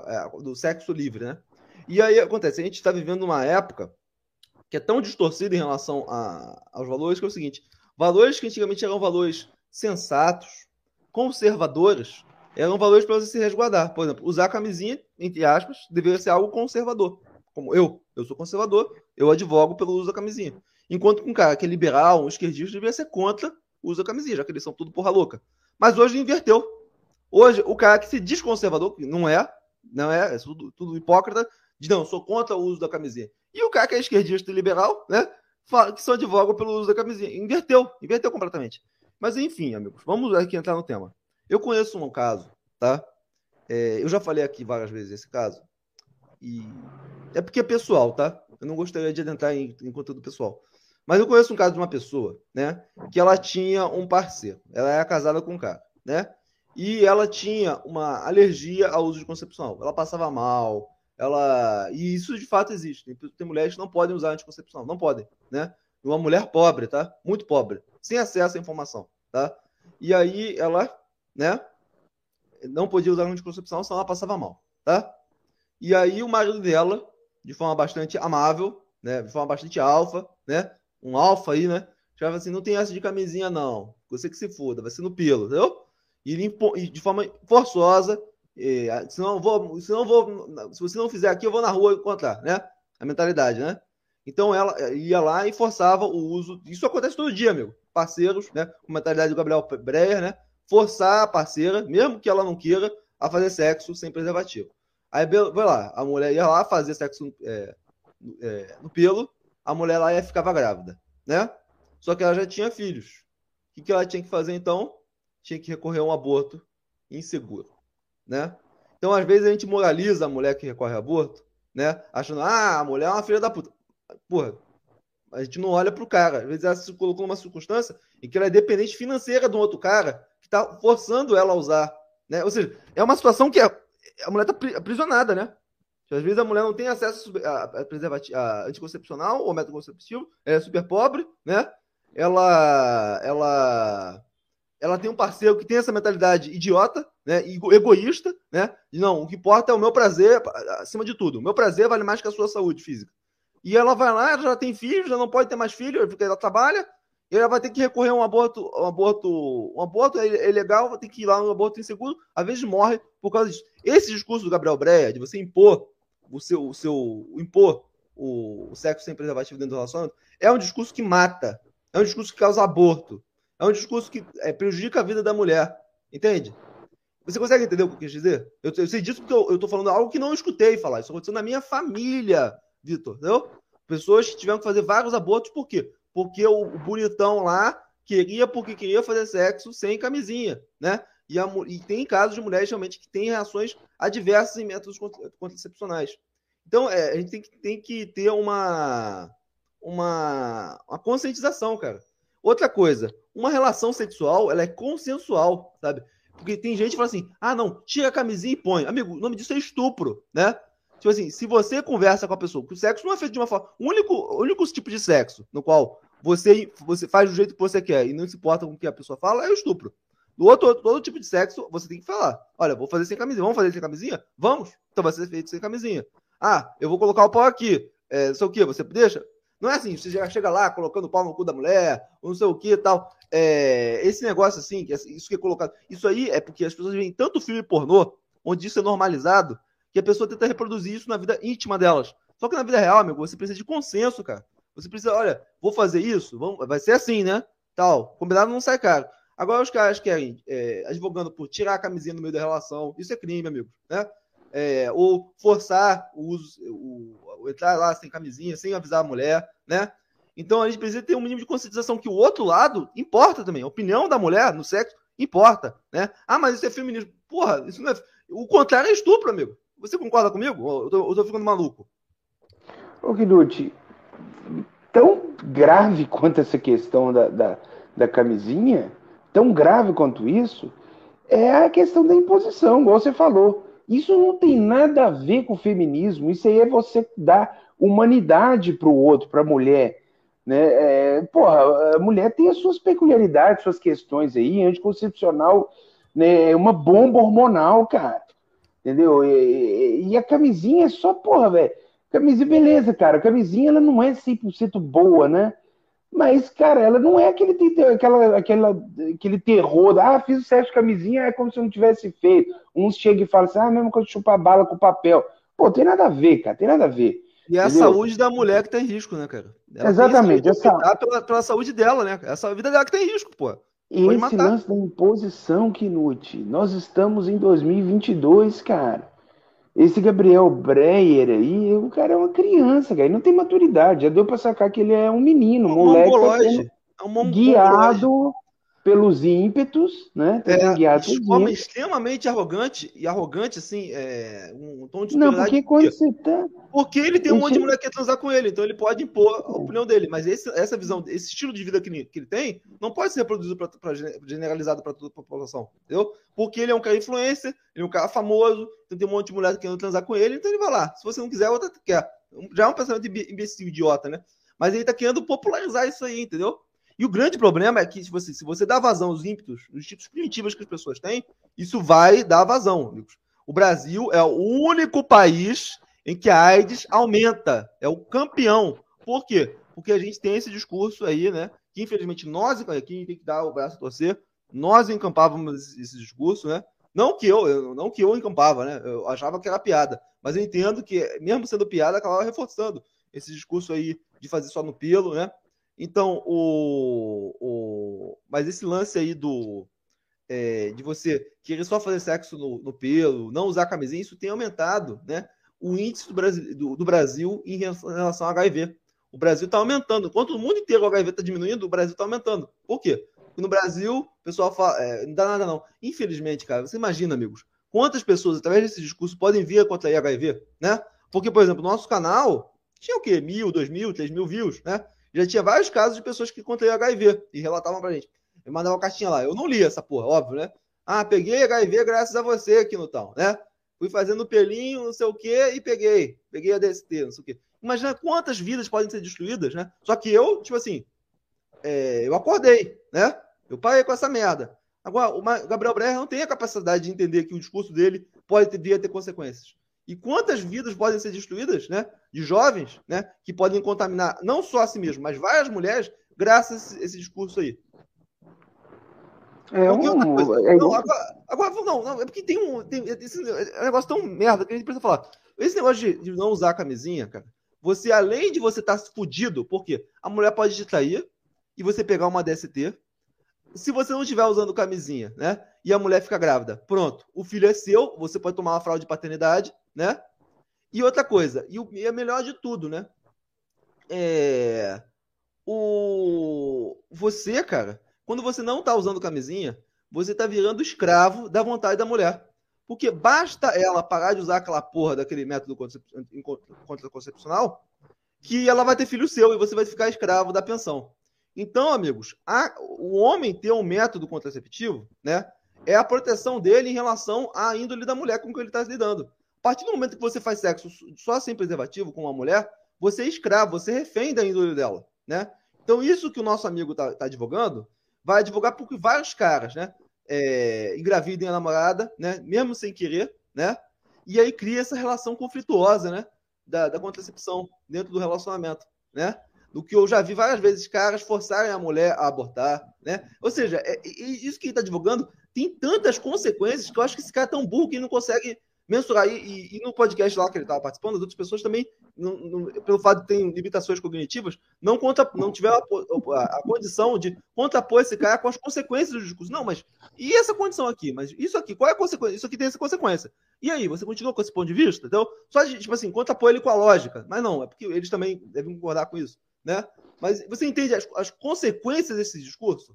Do sexo livre, né? E aí acontece, a gente está vivendo uma época que é tão distorcida em relação a, aos valores, que é o seguinte, valores que antigamente eram valores sensatos, conservadores, eram valores para você se resguardar. Por exemplo, usar camisinha, entre aspas, deveria ser algo conservador. Como eu, eu sou conservador, eu advogo pelo uso da camisinha. Enquanto que um cara que é liberal, um esquerdista, deveria ser contra o uso da camisinha, já que eles são tudo porra louca. Mas hoje inverteu. Hoje, o cara que se diz conservador, não é, não é, é tudo, tudo hipócrita, diz, não, sou contra o uso da camisinha. E o cara que é esquerdista e liberal, né, fala que só advoga pelo uso da camisinha. Inverteu, inverteu completamente. Mas enfim, amigos, vamos aqui entrar no tema. Eu conheço um caso, tá? É, eu já falei aqui várias vezes esse caso. E é porque é pessoal, tá? Eu não gostaria de adentrar em, em conteúdo pessoal. Mas eu conheço um caso de uma pessoa, né, que ela tinha um parceiro. Ela era casada com um cara, né? E ela tinha uma alergia ao uso de concepcional. Ela passava mal, ela... E isso de fato existe. Tem, tem mulheres que não podem usar anticoncepcional. Não podem, né? Uma mulher pobre, tá? Muito pobre. Sem acesso à informação, tá? E aí ela, né? Não podia usar anticoncepcional, senão ela passava mal, tá? E aí o marido dela, de forma bastante amável, né? De forma bastante alfa, né? Um alfa aí, né? Já assim, não tem essa de camisinha, não. Você que se foda, vai ser no pelo, entendeu? E ele impo... e de forma forçosa... É, se não vou, se não vou, se você não fizer aqui, eu vou na rua encontrar, né? A mentalidade, né? Então ela ia lá e forçava o uso. Isso acontece todo dia, amigo. Parceiros, né? Com a mentalidade do Gabriel Breyer, né? Forçar a parceira, mesmo que ela não queira, a fazer sexo sem preservativo. Aí vai lá, a mulher ia lá fazer sexo é, é, no pelo, a mulher lá ia ficava grávida, né? Só que ela já tinha filhos. O que, que ela tinha que fazer então? Tinha que recorrer a um aborto inseguro. Né? Então, às vezes, a gente moraliza a mulher que recorre ao aborto, né? Achando, ah, a mulher é uma filha da puta. Porra, a gente não olha pro cara. Às vezes ela se colocou numa circunstância em que ela é dependente financeira de um outro cara que tá forçando ela a usar, né? Ou seja, é uma situação que a, a mulher tá aprisionada, né? Às vezes a mulher não tem acesso a, a, preservativo, a anticoncepcional ou método contraceptivo, ela é super pobre, né? Ela, ela, ela tem um parceiro que tem essa mentalidade idiota, né, egoísta, né? E não, o que importa é o meu prazer acima de tudo. O meu prazer vale mais que a sua saúde física. E ela vai lá, ela já tem filhos, já não pode ter mais filhos, porque ela trabalha, e ela vai ter que recorrer a um aborto, um aborto, um aborto é ilegal, vai ter que ir lá no aborto inseguro, às vezes morre por causa disso. Esse discurso do Gabriel Breyer, de você impor o seu, o seu impor o, o sexo sem preservativo dentro do relacionamento, é um discurso que mata, é um discurso que causa aborto, é um discurso que é, prejudica a vida da mulher, entende? Você consegue entender o que eu quis dizer? Eu, eu sei disso porque eu, eu tô falando algo que não escutei falar. Isso aconteceu na minha família, Vitor, entendeu? Pessoas que tiveram que fazer vários abortos, por quê? porque o, o bonitão lá queria porque queria fazer sexo sem camisinha, né? E, a, e tem casos de mulheres realmente que têm reações adversas em métodos contracepcionais. Então, é, a gente tem que, tem que ter uma, uma, uma conscientização, cara. Outra coisa, uma relação sexual, ela é consensual, sabe? Porque tem gente que fala assim, ah, não, tira a camisinha e põe. Amigo, o nome disso é estupro, né? Tipo assim, se você conversa com a pessoa, que o sexo não é feito de uma forma... O único, o único tipo de sexo no qual você, você faz do jeito que você quer e não se importa com o que a pessoa fala é o estupro. Do outro, todo tipo de sexo, você tem que falar. Olha, vou fazer sem camisinha. Vamos fazer sem camisinha? Vamos. Então vai ser feito sem camisinha. Ah, eu vou colocar o pau aqui. É, não sei o que, você deixa? Não é assim, você já chega lá colocando o pau no cu da mulher, ou não sei o que e tal. É, esse negócio assim, isso que é colocado. Isso aí é porque as pessoas veem tanto filme pornô, onde isso é normalizado, que a pessoa tenta reproduzir isso na vida íntima delas. Só que na vida real, amigo, você precisa de consenso, cara. Você precisa, olha, vou fazer isso, vamos, vai ser assim, né? Tal. Combinado não sai caro. Agora os caras querem, é, advogando por tirar a camisinha no meio da relação. Isso é crime, amigo, né? É, ou forçar o uso, o, o entrar lá sem camisinha, sem avisar a mulher, né? Então a gente precisa ter um mínimo de conscientização que o outro lado importa também. A opinião da mulher no sexo importa, né? Ah, mas isso é feminismo. Porra, isso não é... O contrário é estupro, amigo. Você concorda comigo? Eu tô, eu tô ficando maluco. Ô, Guiducci, tão grave quanto essa questão da, da, da camisinha, tão grave quanto isso, é a questão da imposição, igual você falou. Isso não tem nada a ver com o feminismo, isso aí é você dar humanidade para o outro, para a mulher. Né? É, porra, a mulher tem as suas peculiaridades, suas questões aí, anticoncepcional, né, é uma bomba hormonal, cara. Entendeu? E, e a camisinha é só, porra, velho. Camisinha, beleza, cara. A camisinha ela não é cem por cento boa, né? Mas, cara, ela não é aquele, aquela, aquela, aquele terror. Ah, fiz o sexo de camisinha, é como se eu não tivesse feito. Uns chegam e falam assim, ah, mesmo que eu chupar bala com papel. Pô, tem nada a ver, cara, tem nada a ver. E é a Entendeu? saúde da mulher que tá em risco, né, cara? Ela tem Exatamente. que Essa, optar pela, pela saúde dela, né? Essa vida dela que tá em risco, pô. Pode esse matar. lance da imposição, Knut, nós estamos em dois mil e vinte e dois, cara. Esse Gabriel Breyer aí, o cara é uma criança, cara, ele não tem maturidade. Já deu pra sacar que ele é um menino, É um um moleque tá sendo mongoloide. É um mon- mongoloide. guiado pelos ímpetos, né? Tá sendo É, guiado de pelos forma ímpetos. extremamente arrogante, e arrogante, assim, é, um tom de Não, superioridade. porque Por quando quê? você tá. Porque ele tem um monte de Enche... mulher que quer transar com ele, então ele pode impor a opinião dele. Mas esse, essa visão, esse estilo de vida que ele, que ele tem, não pode ser reproduzido pra, pra, generalizado para toda a população, entendeu? Porque ele é um cara influencer, ele é um cara famoso, então tem um monte de mulher querendo transar com ele, então ele vai lá. Se você não quiser, outra quer. Já é um pensamento imbecil, idiota, né? Mas ele tá querendo popularizar isso aí, entendeu? E o grande problema é que se você, se você dá vazão aos ímpetos, os tipos primitivos que as pessoas têm, isso vai dar vazão, amigos. O Brasil é o único país em que a AIDS aumenta. É o campeão. Por quê? Porque a gente tem esse discurso aí, né? Que infelizmente nós aqui tem que dar o braço a torcer. Nós encampávamos esse discurso, né? Não que eu, eu, não que eu encampava, né? Eu achava que era piada. Mas eu entendo que, mesmo sendo piada, acabava reforçando esse discurso aí de fazer só no pelo, né? Então, o, o... mas esse lance aí do é, de você querer só fazer sexo no, no pelo, não usar camisinha, isso tem aumentado, né? O índice do Brasil, do, do Brasil em relação ao H I V. O Brasil está aumentando. Enquanto o mundo inteiro o H I V está diminuindo, o Brasil está aumentando. Por quê? Porque no Brasil, o pessoal fala, é, não dá nada não. Infelizmente, cara, você imagina, amigos, quantas pessoas, através desse discurso, podem vir a contrair H I V, né? Porque, por exemplo, nosso canal tinha o quê? Mil, dois mil, três mil views, né? Já tinha vários casos de pessoas que contraíram H I V e relatavam pra gente. Eu mandava uma caixinha lá. Eu não li essa porra, óbvio, né? Ah, peguei H I V graças a você aqui no tal, né? Fui fazendo pelinho, não sei o quê, e peguei. Peguei a D S T, não sei o quê. Imagina quantas vidas podem ser destruídas, né? Só que eu, tipo assim, é, eu acordei, né? Eu parei com essa merda. Agora, o Gabriel Breyer não tem a capacidade de entender que o discurso dele pode ter, vir a ter consequências. E quantas vidas podem ser destruídas, né? De jovens, né? Que podem contaminar não só a si mesmo, mas várias mulheres, graças a esse, esse discurso aí. É porque outra coisa. um. É Não, igual... agora, agora não, não, é porque tem um. Tem, esse é um negócio tão merda que a gente precisa falar. Esse negócio de, de não usar a camisinha, cara, você, além de você estar tá fudido, porque a mulher pode te trair e você pegar uma D S T. Se você não estiver usando camisinha, né? E a mulher fica grávida, pronto, o filho é seu, você pode tomar uma fraude de paternidade, né? E outra coisa, e, o, e é melhor de tudo, né? É. O, você, cara, quando você não tá usando camisinha, você tá virando escravo da vontade da mulher. Porque basta ela parar de usar aquela porra daquele método contraconcepcional que ela vai ter filho seu e você vai ficar escravo da pensão. Então, amigos, a, o homem ter um método contraceptivo, né, é a proteção dele em relação à índole da mulher com que ele está lidando. A partir do momento que você faz sexo só sem preservativo com uma mulher, você é escravo, você é refém da índole dela, né? Então, isso que o nosso amigo está tá advogando, vai advogar porque vários caras, né, é, engravidem a namorada, né, mesmo sem querer, né, e aí cria essa relação conflituosa, né, da, da contracepção dentro do relacionamento, né? Do que eu já vi várias vezes caras forçarem a mulher a abortar, né? Ou seja, é, é, isso que ele está advogando tem tantas consequências que eu acho que esse cara é tão burro que ele não consegue mensurar. E, e, e no podcast lá que ele estava participando, as outras pessoas também, não, não, pelo fato de terem limitações cognitivas, não, contra, não tiveram a, a, a condição de contrapor esse cara com as consequências do discurso. Não, mas e essa condição aqui? Mas isso aqui, qual é a consequência? Isso aqui tem essa consequência. E aí, você continua com esse ponto de vista? Então, só de, tipo assim, contrapor ele com a lógica. Mas não, é porque eles também devem concordar com isso, né? Mas você entende as, as consequências desse discurso?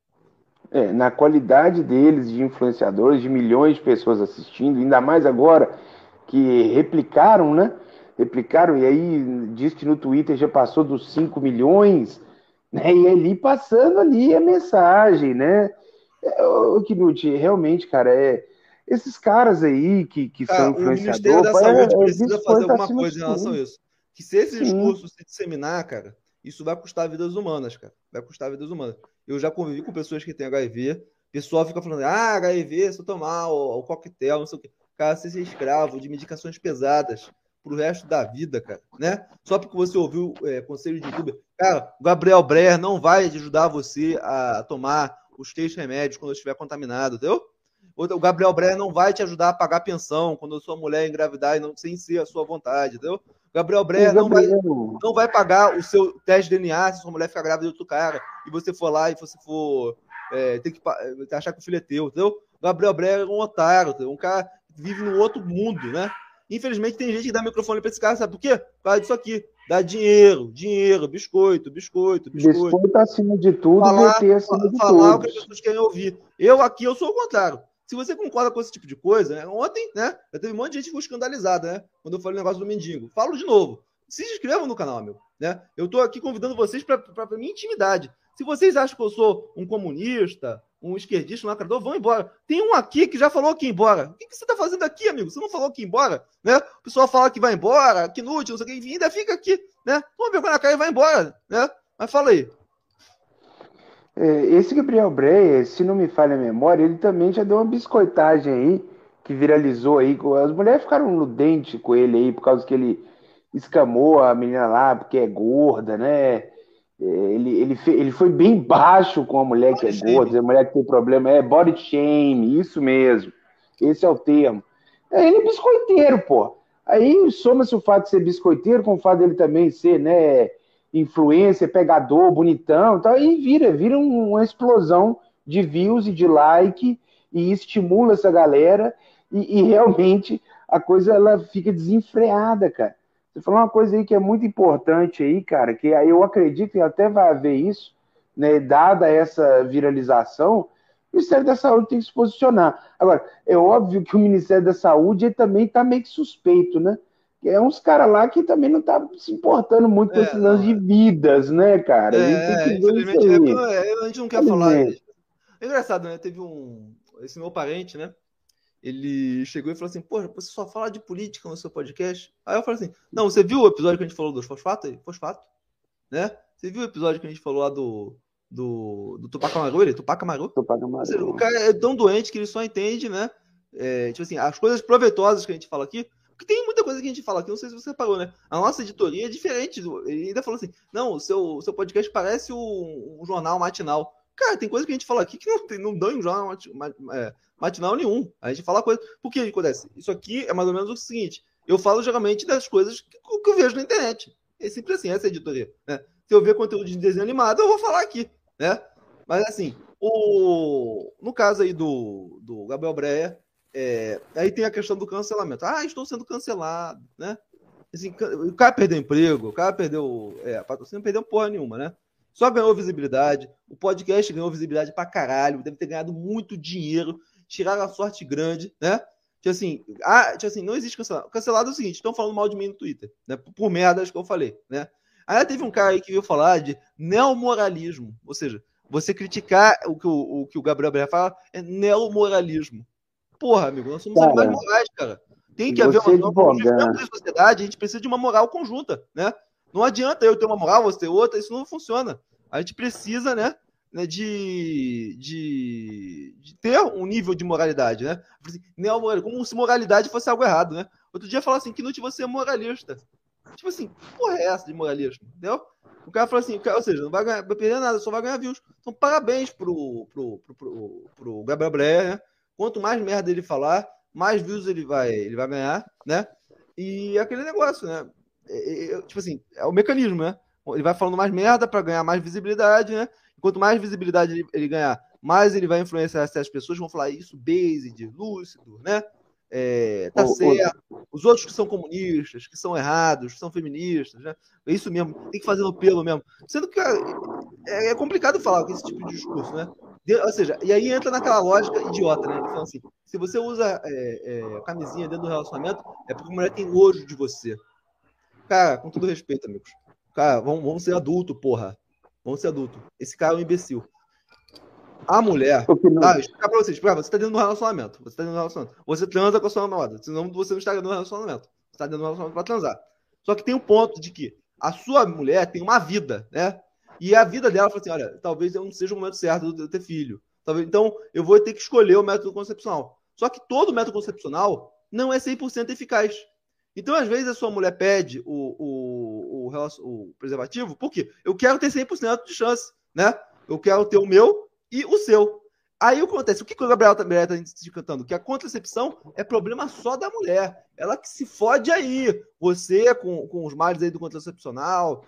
É, na qualidade deles de influenciadores, de milhões de pessoas assistindo, ainda mais agora que replicaram, né? Replicaram, e aí diz que no Twitter já passou dos cinco milhões, né? E ali passando ali a mensagem, né? É, o Knut, realmente, cara, é, esses caras aí que, que Cara, são o Ministério influenciadores, da Saúde é, é precisa fazer biscoito alguma acima coisa de em relação a tudo. isso. Que se esse Sim. discurso se disseminar, cara, isso vai custar vidas humanas, cara. Vai custar vidas humanas. Eu já convivi com pessoas que têm H I V, o pessoal fica falando, ah, H I V, se eu tomar o, o coquetel, não sei o quê. Cara, você ser escravo de medicações pesadas pro resto da vida, cara, né? Só porque você ouviu é, conselho de youtuber. Cara, o Gabriel Breyer não vai ajudar você a tomar os três remédios quando estiver contaminado, entendeu? O Gabriel Breyer não vai te ajudar a pagar a pensão quando a sua mulher engravidar e não, sem ser a sua vontade, entendeu? O Gabriel Breyer não vai, não vai pagar o seu teste de D N A se sua mulher ficar grávida de outro cara e você for lá e você for é, ter que achar que o filho é teu, entendeu? O Gabriel Breyer é um otário, entendeu? Um cara que vive num outro mundo, né? Infelizmente tem gente que dá microfone pra esse cara, sabe por quê? Por causa disso aqui. Dá dinheiro, dinheiro, biscoito, biscoito, biscoito. Biscoito acima de tudo, falar, V T acima de falar todos. o que as pessoas querem ouvir. Eu aqui, eu sou o contrário. Se você concorda com esse tipo de coisa, né? Ontem, né? Já teve um monte de gente que ficou escandalizada, né? Quando eu falei o negócio do mendigo. Falo de novo. Se inscrevam no canal, meu. Né? Eu tô aqui convidando vocês para a minha intimidade. Se vocês acham que eu sou um comunista, um esquerdista, um lacrador, vão embora. Tem um aqui que já falou que ia embora. O que, que você tá fazendo aqui, amigo? Você não falou que ia embora, né? O pessoal fala que vai embora, que inútil, não sei o que, enfim, ainda fica aqui, né? Toma vergonha na cara e vai embora, né? Mas fala aí. Esse Gabriel Breyer, se não me falha a memória, ele também já deu uma biscoitagem aí, que viralizou aí. As mulheres ficaram no dente com ele aí, por causa que ele escamou a menina lá, porque é gorda, né? Ele, ele, ele foi bem baixo com a mulher que é gorda, a mulher que tem problema, é body shame, isso mesmo. Esse é o termo. Ele é biscoiteiro, pô. Aí soma-se o fato de ser biscoiteiro com o fato dele também ser, né, influencer, pegador, bonitão e tal, e vira, vira uma explosão de views e de like e estimula essa galera e, e realmente a coisa ela fica desenfreada, cara. Você falou uma coisa aí que é muito importante aí, cara, que eu acredito que até vai haver isso, né, dada essa viralização, o Ministério da Saúde tem que se posicionar. Agora, é óbvio que o Ministério da Saúde ele também está meio que suspeito, né? É uns caras lá que também não tá se importando muito com é, esse lance de vidas, né, cara? É, a gente tem que é, ver infelizmente, isso aí. É, a gente não quer falar. É engraçado, né? Teve um... Esse meu parente, né? Ele chegou e falou assim, pô, você só fala de política no seu podcast? Aí eu falei assim, não, você viu o episódio que a gente falou dos fosfatos? Fosfato, né? Você viu o episódio que a gente falou lá do do, do Tupac Amaru? Ele? Tupac Amaru? Tupac Amaru. Seja, o cara é tão doente que ele só entende, né? É, tipo assim, as coisas proveitosas que a gente fala aqui, porque tem muita coisa que a gente fala aqui, não sei se você reparou, né? A nossa editoria é diferente. Ele ainda falou assim, não, o seu, o seu podcast parece um, um jornal matinal. Cara, tem coisa que a gente fala aqui que não, tem, não dá em jornal é, matinal nenhum. A gente fala coisa... Por que acontece? Isso aqui é mais ou menos o seguinte. Eu falo geralmente das coisas que, que eu vejo na internet. É simples assim, essa é a editoria. Né? Se eu ver conteúdo de desenho animado, eu vou falar aqui. Né? Mas assim, o... no caso aí do, do Gabriel Breyer, é... aí tem a questão do cancelamento. Ah, estou sendo cancelado. Né? Assim, o cara perdeu emprego, o cara perdeu é, patrocínio, não perdeu porra nenhuma, né? Só ganhou visibilidade. O podcast ganhou visibilidade pra caralho. Deve ter ganhado muito dinheiro. Tiraram a sorte grande, né? Tipo assim, ah, tipo assim, não existe cancelado. Cancelado é o seguinte, estão falando mal de mim no Twitter, né? Por merdas que eu falei, né? Aí teve um cara aí que veio falar de neomoralismo. Ou seja, você criticar o que o, o, que o Gabriel Breyer fala é neomoralismo. Porra, amigo, nós somos animais Cara, morais, cara. Tem que haver uma. você Nós vivemos advogar. em sociedade, a gente precisa de uma moral conjunta, né? Não adianta eu ter uma moral, você ter outra, isso não funciona. A gente precisa, né, né de, de, de ter um nível de moralidade, né? Como se moralidade fosse algo errado, né? Outro dia falou assim, que não você é moralista. Tipo assim, que porra é essa de moralismo? Entendeu? O cara falou assim, o cara, ou seja, não vai, ganhar, vai perder nada, só vai ganhar views. Então, parabéns pro, pro, pro, pro, pro Gabriel Breyer, né? Quanto mais merda ele falar, mais views ele vai, ele vai ganhar, né? E aquele negócio, né? É, é, tipo assim, é o mecanismo, né? Ele vai falando mais merda para ganhar mais visibilidade, né? Quanto mais visibilidade ele, ele ganhar, mais ele vai influenciar essas pessoas, vão falar isso, based, lúcido, né? É, tá Ô, ô, certo. Os outros que são comunistas, que são errados, que são feministas, né? É isso mesmo, tem que fazer no pelo mesmo. Sendo que cara, é, é complicado falar com esse tipo de discurso, né? De, ou seja, e aí entra naquela lógica idiota, né? Ele fala assim: se você usa é, é, camisinha dentro do relacionamento, é porque a mulher tem nojo de você. Cara, com todo respeito, amigos. Cara, vamos, vamos ser adulto, porra. Vamos ser adulto. Esse cara é um imbecil. A mulher. Ah, explicar pra vocês. Explicar, você tá dentro de um relacionamento. Você tá dentro de um relacionamento. Você transa com a sua namorada. Senão você não está dentro de um relacionamento. Você tá dentro de um relacionamento pra transar. Só que tem um ponto de que a sua mulher tem uma vida, né? E a vida dela fala assim: olha, talvez eu não seja o momento certo de eu ter filho. Talvez, então, eu vou ter que escolher o método concepcional. Só que todo método concepcional não é cem por cento eficaz. Então, às vezes, a sua mulher pede o, o, o, o preservativo, porque eu quero ter cem por cento de chance, né? Eu quero ter o meu e o seu. Aí o que acontece? O que o Gabriel também está cantando? Que a contracepção é problema só da mulher. Ela que se fode aí. Você, com, com os males aí do contracepcional,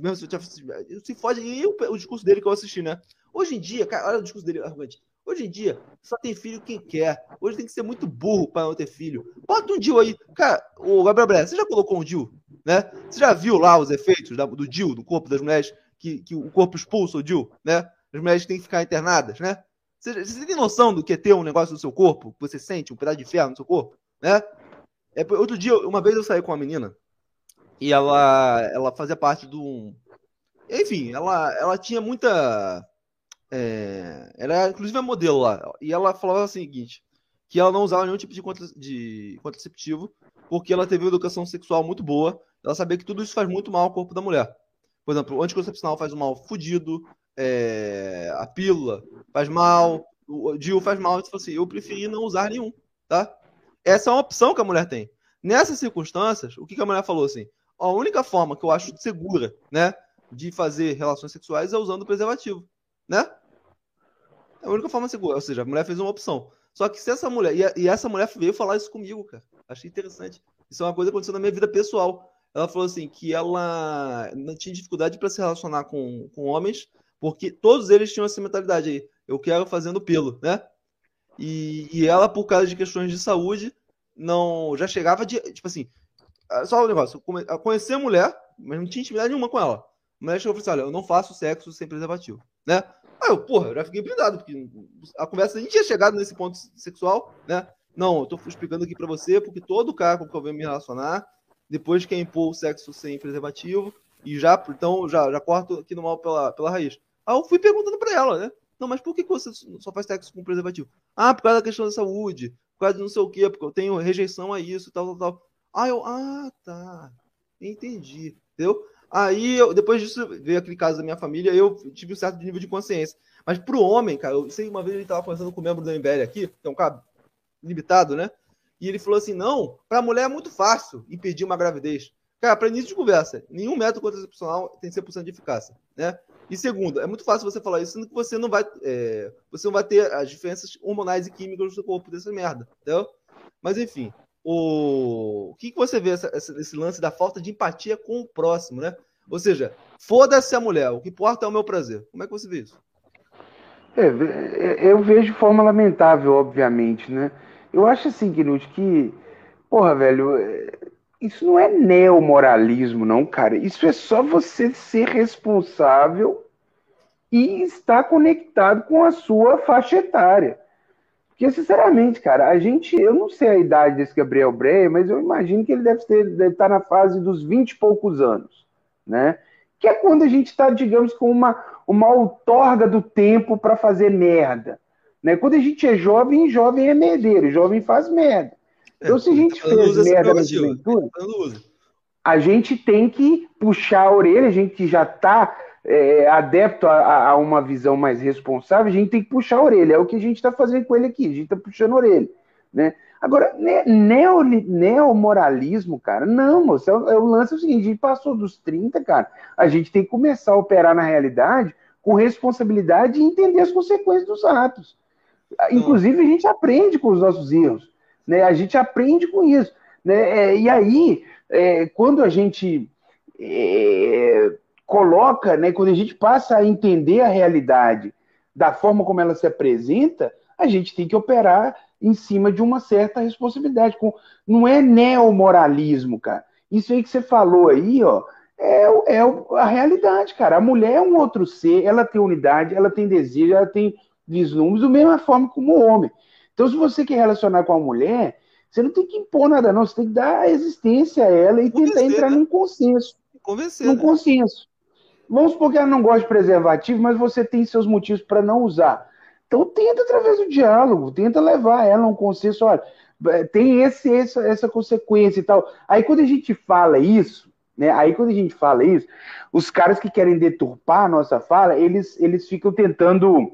se fode aí. E o, o discurso dele que eu assisti, né? Hoje em dia, cara, olha o discurso dele arrogante. Hoje em dia, só tem filho quem quer. Hoje tem que ser muito burro para não ter filho. Bota um D I U aí. Cara, o Gabriel Breyer, você já colocou um D I U? Né? Você já viu lá os efeitos da, do D I U, do corpo das mulheres, que, que o corpo expulsa o D I U, né? As mulheres têm que ficar internadas, né? Você, você tem noção do que é ter um negócio no seu corpo, que você sente, um pedaço de ferro no seu corpo, né? É, outro dia, uma vez eu saí com uma menina e ela, ela fazia parte de um... Enfim, ela, ela tinha muita... É, ela, inclusive, é modelo lá. E ela falava o seguinte, que ela não usava nenhum tipo de, contra, de contraceptivo porque ela teve uma educação sexual muito boa. Ela sabia que tudo isso faz muito mal ao corpo da mulher. Por exemplo, o anticoncepcional faz um mal fudido, é, a pílula faz mal, o D I U faz mal. Então, assim, eu preferi não usar nenhum, tá? Essa é uma opção que a mulher tem. Nessas circunstâncias, o que, que a mulher falou assim? A única forma que eu acho segura, né, de fazer relações sexuais é usando o preservativo, né? É a única forma segura. Ou seja, a mulher fez uma opção. Só que se essa mulher... E, e essa mulher veio falar isso comigo, cara. Achei interessante. Isso é uma coisa que aconteceu na minha vida pessoal. Ela falou assim, que ela não tinha dificuldade para se relacionar com, com homens, porque todos eles tinham essa mentalidade aí. Eu quero fazendo pelo, né? E, e ela, por causa de questões de saúde, não... Já chegava de... Tipo assim... Só um negócio. Eu conheci a mulher, mas não tinha intimidade nenhuma com ela. A mulher chegou e falou assim, olha, eu não faço sexo sem preservativo, né? Aí eu, porra, eu já fiquei blindado, porque a conversa nem tinha chegado nesse ponto sexual, né? Não, eu tô explicando aqui pra você, porque todo cara com que eu venho me relacionar, depois quer impor o sexo sem preservativo, e já, então, já, já corto aqui no mal pela, pela raiz. Aí eu fui perguntando pra ela, né? Não, mas por que você só faz sexo com preservativo? Ah, por causa da questão da saúde, por causa de não sei o quê, porque eu tenho rejeição a isso, tal, tal, tal. Aí eu, ah, tá, entendi, entendeu? Aí, eu, depois disso, veio aquele caso da minha família, eu tive um certo nível de consciência. Mas pro homem, cara, eu sei, uma vez ele tava conversando com o membro da M B L aqui, que é um cara limitado, né? E ele falou assim, não, pra mulher é muito fácil impedir uma gravidez. Cara, pra início de conversa, nenhum método contracepcional tem cem por cento de eficácia, né? E segundo, é muito fácil você falar isso, sendo que você não vai, é, você não vai ter as diferenças hormonais e químicas no seu corpo dessa merda, entendeu? Mas enfim, o, o que, que você vê essa, esse lance da falta de empatia com o próximo, né? Ou seja, foda-se a mulher, o que importa é o meu prazer. Como é que você vê isso? É, eu vejo de forma lamentável, obviamente, né? Eu acho assim, Knut, que, porra, velho, isso não é neomoralismo, não, cara. Isso é só você ser responsável e está conectado com a sua faixa etária. Porque, sinceramente, cara, a gente, eu não sei a idade desse Gabriel Breia, mas eu imagino que ele deve, ter, deve estar na fase dos vinte e poucos anos, né? Que é quando a gente está, digamos, com uma, uma outorga do tempo para fazer merda. Né? Quando a gente é jovem, jovem é merdeiro, jovem faz merda. Então, É, se a gente tá fazendo fez uso dessa merda na prerrogativa. juventude, Tá fazendo uso. a gente tem que puxar a orelha, a gente já está é, adepto a, a uma visão mais responsável, a gente tem que puxar a orelha. É o que a gente está fazendo com ele aqui, a gente está puxando a orelha. Né? Agora, neo, neomoralismo, cara, não, moço, é, é, o lance é o seguinte, a gente passou dos trinta, cara, a gente tem que começar a operar na realidade com responsabilidade e entender as consequências dos atos. Inclusive, a gente aprende com os nossos erros, né? A gente aprende com isso. Né? É, e aí, é, quando a gente é, coloca, né, quando a gente passa a entender a realidade da forma como ela se apresenta, a gente tem que operar em cima de uma certa responsabilidade. Com, não é neomoralismo, cara. Isso aí que você falou aí, ó, é, é a realidade, cara. A mulher é um outro ser, ela tem unidade, ela tem desejo, ela tem vislumbres, da mesma forma como o homem. Então, se você quer relacionar com a mulher, você não tem que impor nada, não. Você tem que dar a existência a ela e Convencer, tentar entrar né? num consenso. Convencer, Num né? consenso. Vamos supor que ela não gosta de preservativo, mas você tem seus motivos para não usar. Então, tenta através do diálogo, tenta levar ela a um consenso. Olha, tem esse, essa, essa consequência e tal. Aí, quando a gente fala isso, né? Aí, quando a gente fala isso, os caras que querem deturpar a nossa fala, eles, eles ficam tentando.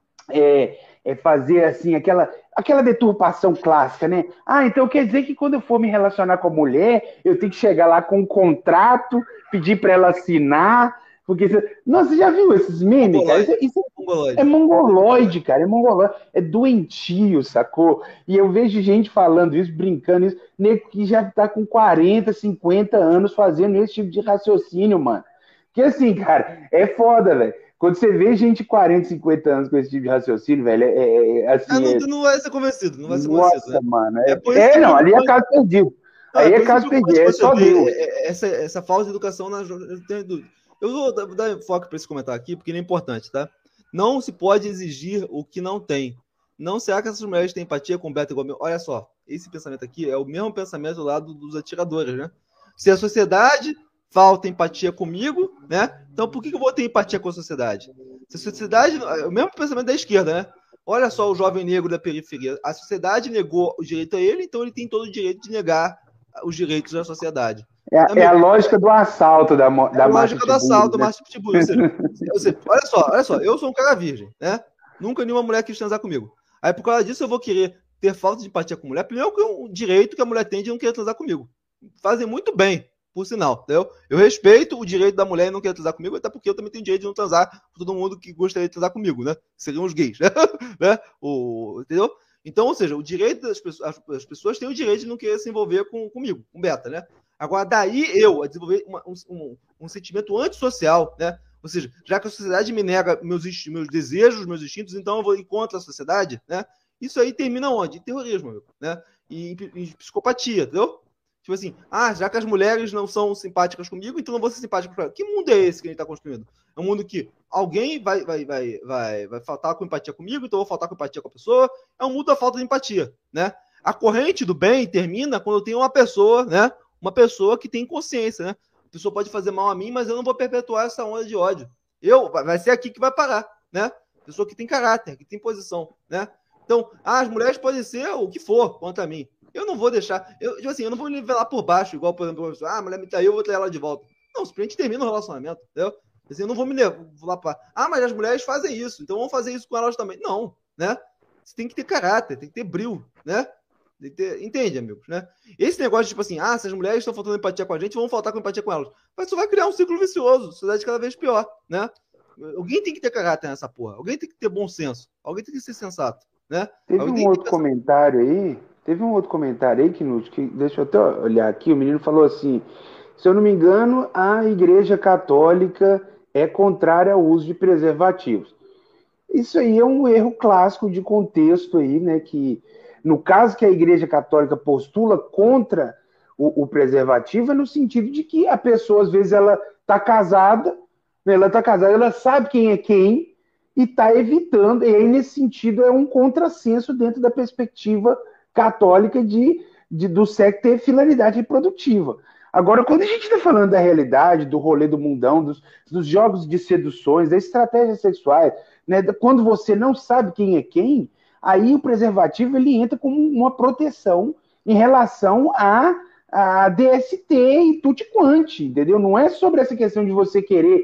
É, é fazer assim aquela, aquela deturpação clássica, né? Ah, então quer dizer que quando eu for me relacionar com a mulher, eu tenho que chegar lá com um contrato, pedir para ela assinar, porque nossa, você já viu esses memes, cara? Isso, isso é mongoloide, cara, é mongoloide, é doentio, sacou? E eu vejo gente falando isso, brincando isso, nego que já tá com quarenta, cinquenta anos fazendo esse tipo de raciocínio, mano. Que assim, cara, é foda, velho. Quando você vê gente de quarenta, cinquenta anos com esse tipo de raciocínio, velho, é, é, é assim. Ah, não, É... não vai ser convencido, não vai ser Nossa, convencido, né? mano. É, É por isso é que é não, ali é preocupante. caso perdido. Não, Aí é é por isso que é caso perdido, preocupante é você só ver Deus. essa, essa falta de educação na. Eu tenho dúvida. Eu vou dar, dar foco para esse comentário aqui, porque ele é importante, tá? Não se pode exigir o que não tem. Não será que essas mulheres têm empatia com o Beto igual meu? Olha só, esse pensamento aqui é o mesmo pensamento do lado dos atiradores, né? Se a sociedade falta empatia comigo, né? Então por que eu vou ter empatia com a sociedade? Se a sociedade. É o mesmo pensamento da esquerda, né? Olha só o jovem negro da periferia. A sociedade negou o direito a ele, então ele tem todo o direito de negar os direitos da sociedade. É, Amigo, é a lógica do assalto da, é da a lógica do assalto, né? Márcio Pitbull. Ou seja, ou seja, olha só, olha só, eu sou um cara virgem, né? Nunca nenhuma mulher quis transar comigo. Aí por causa disso eu vou querer ter falta de empatia com mulher. Primeiro que é um direito que a mulher tem de não querer transar comigo. Fazem muito bem, por sinal, entendeu? Eu respeito o direito da mulher de não querer transar comigo, até porque eu também tenho direito de não transar com todo mundo que gostaria de transar comigo, né? Seriam os gays, né? O, entendeu? Então, ou seja, o direito das pessoas, as pessoas têm o direito de não querer se envolver com, comigo, com beta, né? Agora, daí eu a desenvolver uma, um, um, um sentimento antissocial, né? Ou seja, já que a sociedade me nega meus, meus desejos, meus instintos, então eu vou ir contra a sociedade, né? Isso aí termina onde? Em terrorismo, amigo, né? E em, em psicopatia, entendeu? Tipo assim, ah, já que as mulheres não são simpáticas comigo, então não vou ser simpática com ela. Que mundo é esse que a gente está construindo? É um mundo que alguém vai, vai, vai, vai, vai faltar com empatia comigo, então eu vou faltar com empatia com a pessoa. É um mundo da falta de empatia, né? A corrente do bem termina quando eu tenho uma pessoa, né? Uma pessoa que tem consciência, né? A pessoa pode fazer mal a mim, mas eu não vou perpetuar essa onda de ódio. Eu, vai ser aqui que vai parar, né? Pessoa que tem caráter, que tem posição, né? Então, ah, as mulheres podem ser o que for contra mim. Eu não vou deixar, eu, tipo assim, eu não vou nivelar por baixo, igual, por exemplo, ah, a mulher me traiu, eu vou trair ela de volta. Não, simplesmente termina o relacionamento, entendeu? Assim, eu não vou me levar para, ah, mas as mulheres fazem isso, então vamos fazer isso com elas também. Não, né? Você tem que ter caráter, tem que ter brilho, né? Tem que ter, entende, amigos, né? Esse negócio de, tipo assim, ah, se as mulheres estão faltando empatia com a gente, vamos faltar com empatia com elas. Mas isso vai criar um ciclo vicioso, sociedade cada vez pior, né? Alguém tem que ter caráter nessa porra, alguém tem que ter bom senso, alguém tem que ser sensato, né? Teve alguém um outro pensar... comentário aí, teve um outro comentário aí, Knut, que deixa eu até olhar aqui, o menino falou assim, se eu não me engano, a Igreja Católica é contrária ao uso de preservativos. Isso aí é um erro clássico de contexto aí, né, que no caso que a Igreja Católica postula contra o, o preservativo, é no sentido de que a pessoa, às vezes, ela está casada, né, ela está casada, ela sabe quem é quem, e está evitando, e aí nesse sentido é um contrassenso dentro da perspectiva católica de, de do sexo ter finalidade reprodutiva. Agora, quando a gente está falando da realidade, do rolê do mundão, dos, dos jogos de seduções, das estratégias sexuais, né, quando você não sabe quem é quem, aí o preservativo ele entra como uma proteção em relação a, a D S T e tutti quanti, entendeu? Não é sobre essa questão de você querer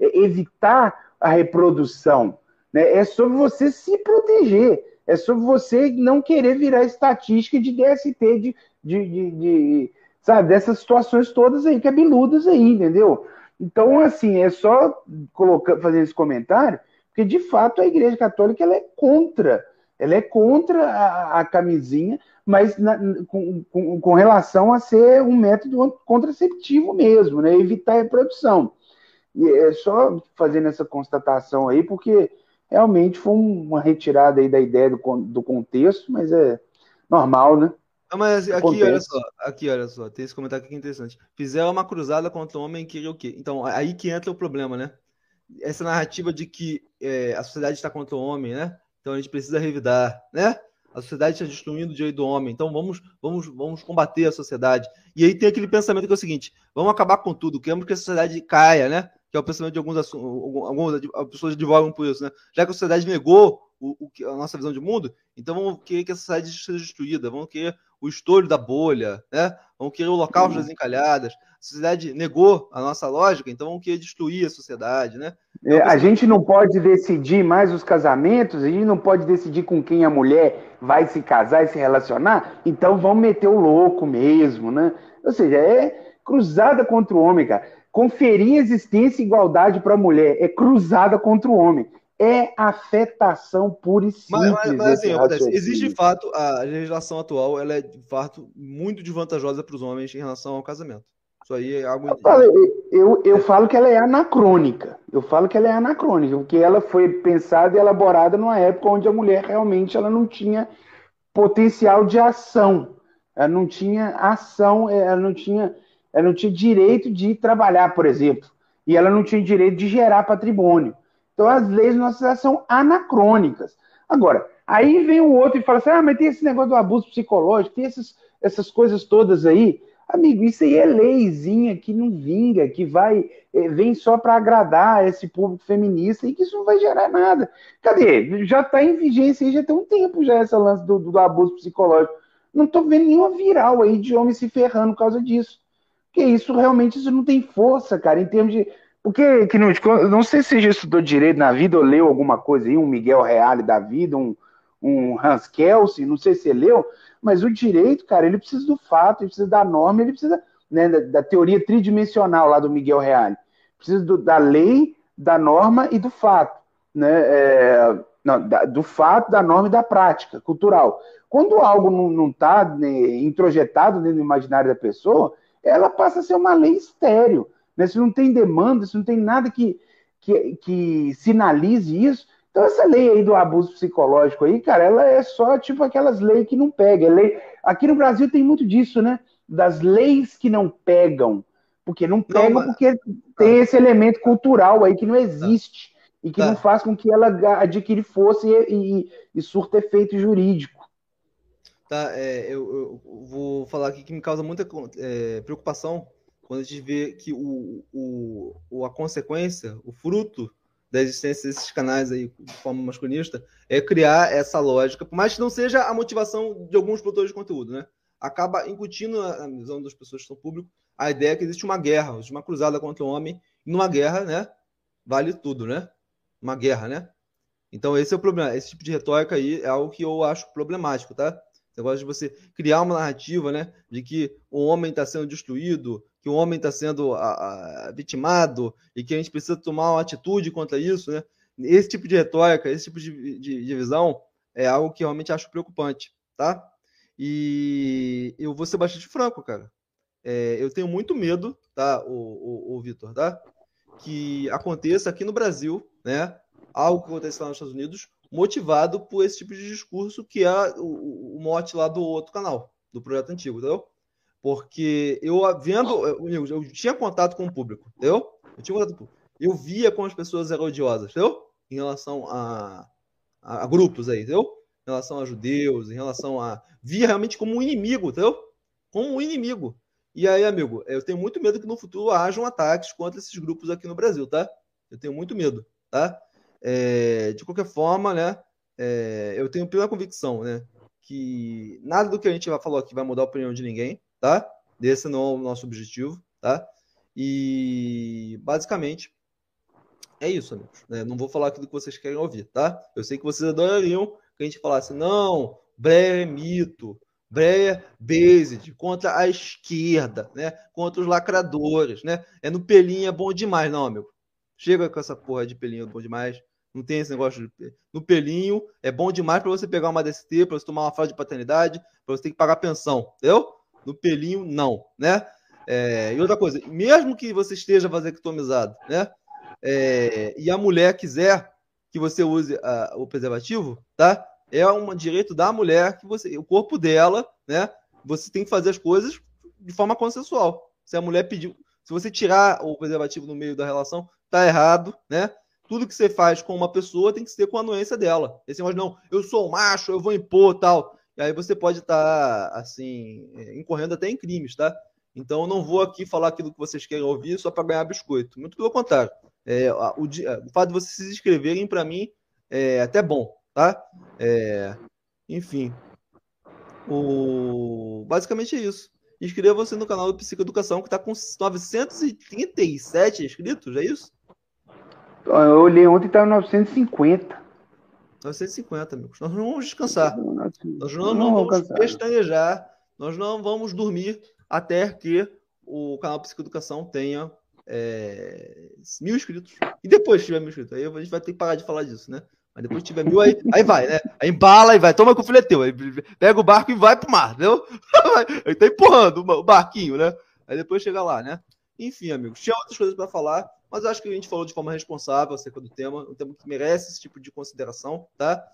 evitar a reprodução, né? É sobre você se proteger, é sobre você não querer virar estatística de D S T, de, de, de, de sabe, dessas situações todas aí, cabeludas aí, entendeu? Então, assim, é só colocar, fazer esse comentário, porque de fato a Igreja Católica ela é contra, ela é contra a, a camisinha, mas na, com, com, com relação a ser um método contraceptivo mesmo, né? Evitar a reprodução. E é só fazendo essa constatação aí, porque realmente foi uma retirada aí da ideia do, do contexto, mas é normal, né? Não, mas aqui, olha só, Acontece. aqui, olha só, tem esse comentário aqui que é interessante. Fizeram uma cruzada contra o homem que queria o quê? Então, aí que entra o problema, né? Essa narrativa de que é, a sociedade está contra o homem, né? Então a gente precisa revidar, né? A sociedade está destruindo o direito do homem, então vamos, vamos, vamos combater a sociedade. E aí tem aquele pensamento que é o seguinte: vamos acabar com tudo, queremos que a sociedade caia, né? Que é o pensamento de alguns, algumas pessoas advogam por isso, né? Já que a sociedade negou o, o, a nossa visão de mundo, então vamos querer que a sociedade seja destruída, vamos querer o estouro da bolha, né? Vamos querer o holocausto das encalhadas. A sociedade negou a nossa lógica, então vamos querer destruir a sociedade, né? É É, um a pensamento... gente não pode decidir mais os casamentos, a gente não pode decidir com quem a mulher vai se casar e se relacionar, então vamos meter o louco mesmo, né? Ou seja, é cruzada contra o homem, cara. Conferir existência e igualdade para a mulher é cruzada contra o homem. É afetação pura e Mas, mas, simples mas esse assim, acontece. Existe de raciocínio. fato, a legislação atual, ela é de fato muito desvantajosa para os homens em relação ao casamento. Isso aí é algo Eu falo, indiscutível. eu, eu falo que ela é anacrônica. Eu falo que ela é anacrônica, porque ela foi pensada e elaborada numa época onde a mulher realmente ela não tinha potencial de ação. Ela não tinha ação, ela não tinha, ela não tinha direito de trabalhar, por exemplo. E ela não tinha direito de gerar patrimônio. Então as leis nossas são anacrônicas. Agora, aí vem o outro e fala assim: ah, mas tem esse negócio do abuso psicológico, tem essas, essas coisas todas aí. Amigo, isso aí é leizinha que não vinga, que vai vem só para agradar esse público feminista e que isso não vai gerar nada. Cadê? Já está em vigência aí, já tem um tempo já essa lance do, do abuso psicológico. Não estou vendo nenhuma viral aí de homem se ferrando por causa disso. Porque isso realmente isso não tem força, cara, em termos de. Porque, que não, não sei se você já estudou direito na vida ou leu alguma coisa aí, um Miguel Reale da vida, um, um Hans Kelsen, não sei se você leu, mas o direito, cara, ele precisa do fato, ele precisa da norma, ele precisa, né, da, da teoria tridimensional lá do Miguel Reale. Precisa do, da lei, da norma e do fato. Né? É, não, da, do fato, da norma e da prática cultural. Quando algo não está né, introjetado dentro do imaginário da pessoa, ela passa a ser uma lei estéril. Né? Se não tem demanda, se não tem nada que, que, que sinalize isso, então essa lei aí do abuso psicológico aí, cara, ela é só tipo aquelas leis que não pegam. É lei... Aqui no Brasil tem muito disso, né? Das leis que não pegam. Porque não Não, pegam mas. porque tem Tá, esse elemento cultural aí que não tá, existe e que não tá. faz com que ela adquire força e, e, e surta efeito jurídico. Tá, é, eu, eu vou falar aqui que me causa muita é, preocupação quando a gente vê que o, o, o- a consequência, o fruto da existência desses canais aí de forma masculinista é criar essa lógica, por mais que não seja a motivação de alguns produtores de conteúdo, né? Acaba incutindo na na visão das pessoas que são público a ideia que existe uma guerra, existe uma cruzada contra o homem, e numa guerra, né? Vale tudo, né? Uma guerra, né? Então, esse é o problema. Esse tipo de retórica aí é algo que eu acho problemático, tá? Esse negócio de você criar uma narrativa, né? De que o homem está sendo destruído, que o homem está sendo a, a, vitimado e que a gente precisa tomar uma atitude contra isso, né? Esse tipo de retórica, esse tipo de, de, de visão é algo que eu realmente acho preocupante, tá? E eu vou ser bastante franco, cara. É, eu tenho muito medo, tá, o, o, o Vitor, tá? Que aconteça aqui no Brasil, né? Algo que acontece lá nos Estados Unidos, motivado por esse tipo de discurso que é o, o mote lá do outro canal, do projeto antigo, entendeu? Porque eu vendo, eu, eu tinha contato com o público, entendeu? Eu tinha contato com o público. Eu via como as pessoas eram odiosas, entendeu? em relação a, a, a grupos aí, entendeu? Em relação a judeus, em relação a... Via realmente como um inimigo, entendeu? Como um inimigo. E aí, amigo, eu tenho muito medo que no futuro hajam ataques contra esses grupos aqui no Brasil, tá? Eu tenho muito medo, tá? É, de qualquer forma, né? É, eu tenho plena convicção, né? Que nada do que a gente vai falar aqui vai mudar a opinião de ninguém, tá? Esse não é o nosso objetivo, tá? E basicamente é isso, amigos. Né? Não vou falar aquilo que vocês querem ouvir, tá? Eu sei que vocês adorariam que a gente falasse, não, Breia é mito, Breia based, contra a esquerda, né? Contra os lacradores, né? É no pelinho, é bom demais, não, amigo. Chega com essa porra de pelinho, é bom demais. Não tem esse negócio de... No pelinho, é bom demais para você pegar uma D S T, para você tomar uma fraude de paternidade, para você ter que pagar pensão, entendeu? No pelinho, não, né? É... E outra coisa, mesmo que você esteja vasectomizado, né? É... E a mulher quiser que você use a... o preservativo, tá? É um direito da mulher que você... O corpo dela, né? Você tem que fazer as coisas de forma consensual. Se a mulher pediu... Se você tirar o preservativo no meio da relação, tá errado, né? Tudo que você faz com uma pessoa tem que ser com a anuência dela. Esse negócio, não, eu sou macho, eu vou impor tal. E aí você pode estar, tá, assim, incorrendo até em crimes, tá? Então eu não vou aqui falar aquilo que vocês querem ouvir só para ganhar biscoito. Muito pelo contrário. É, o, o fato de vocês se inscreverem, para mim, é até bom, tá? É, enfim. O... Basicamente é isso. Inscreva-se no canal do Psicoeducação, que está com novecentos e trinta e sete inscritos, é isso? Eu olhei ontem e estava novecentos e cinquenta. novecentos e cinquenta, amigos. Nós não vamos descansar. Nós não, não, não vamos cansar. pestanejar. Nós não vamos dormir até que o canal Psicoeducação tenha é, mil inscritos. E depois que tiver mil inscritos, aí a gente vai ter que parar de falar disso, né? Mas depois que tiver mil, aí, aí vai, né? Aí embala e vai. Toma que o filho é teu. Aí pega o barco e vai pro mar, entendeu? Aí tá empurrando o barquinho, né? Aí depois chega lá, né? Enfim, amigos, tinha outras coisas para falar, mas eu acho que a gente falou de forma responsável acerca do tema, um tema que merece esse tipo de consideração, tá?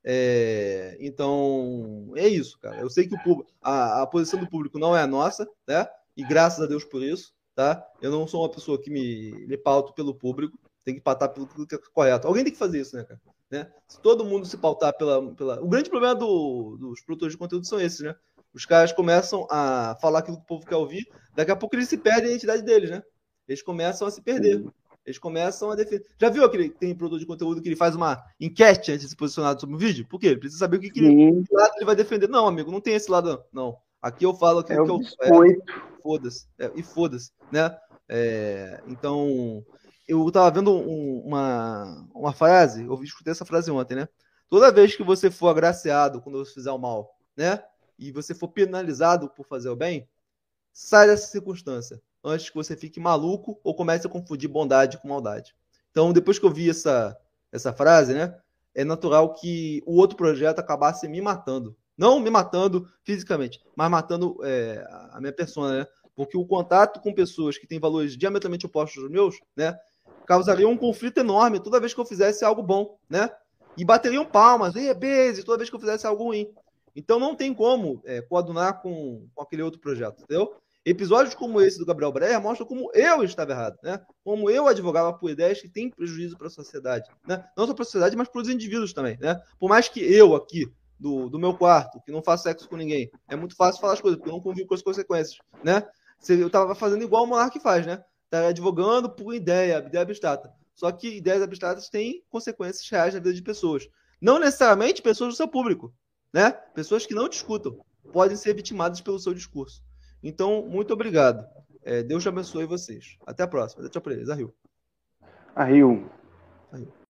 É, então, é isso, cara. Eu sei que o público, a, a posição do público não é a nossa, né? E graças a Deus por isso, tá? Eu não sou uma pessoa que me, me pauto pelo público, tem que pautar pelo que é correto. Alguém tem que fazer isso, né, cara? Né? Se todo mundo se pautar pela, pela... O grande problema do, dos produtores de conteúdo são esses, né? Os caras começam a falar aquilo que o povo quer ouvir, daqui a pouco eles se perdem a identidade deles, né? Eles começam a se perder. Eles começam a defender. Já viu aquele que tem produtor de conteúdo que ele faz uma enquete antes de se posicionar sobre o vídeo? Por quê? Ele precisa saber o que, que, que lado ele vai defender. Não, amigo, não tem esse lado, não. Aqui eu falo aquilo é que eu biscoito. É, foda-se. É, e foda-se, né? É, então, eu tava vendo um, uma, uma frase, eu escutei essa frase ontem, né? Toda vez que você for agraciado quando você fizer o mal, né? E você for penalizado por fazer o bem, sai dessa circunstância antes que você fique maluco ou comece a confundir bondade com maldade. Então, depois que eu vi essa, essa frase, né, é natural que o outro projeto acabasse me matando. Não me matando fisicamente, mas matando é, a minha persona, né? Porque o contato com pessoas que têm valores diametralmente opostos aos meus, né, causaria um conflito enorme toda vez que eu fizesse algo bom, né? E bateriam palmas, e beijo, toda vez que eu fizesse algo ruim. Então não tem como é, coadunar com, com aquele outro projeto, entendeu? Episódios como esse do Gabriel Breia mostram como eu estava errado, né? Como eu advogava por ideias que têm prejuízo para a sociedade, né? Não só para a sociedade, mas para os indivíduos também, né? Por mais que eu aqui, do, do meu quarto, que não faço sexo com ninguém, é muito fácil falar as coisas, porque eu não convivo com as consequências, né? Eu estava fazendo igual o Monark faz, né? Tá advogando por ideia, ideia abstrata. Só que ideias abstratas têm consequências reais na vida de pessoas. Não necessariamente pessoas do seu público, né? Pessoas que não discutam podem ser vitimadas pelo seu discurso. Então, muito obrigado. É, Deus te abençoe vocês. Até a próxima. Tchau para eles. Arriu. Arriu. Arriu.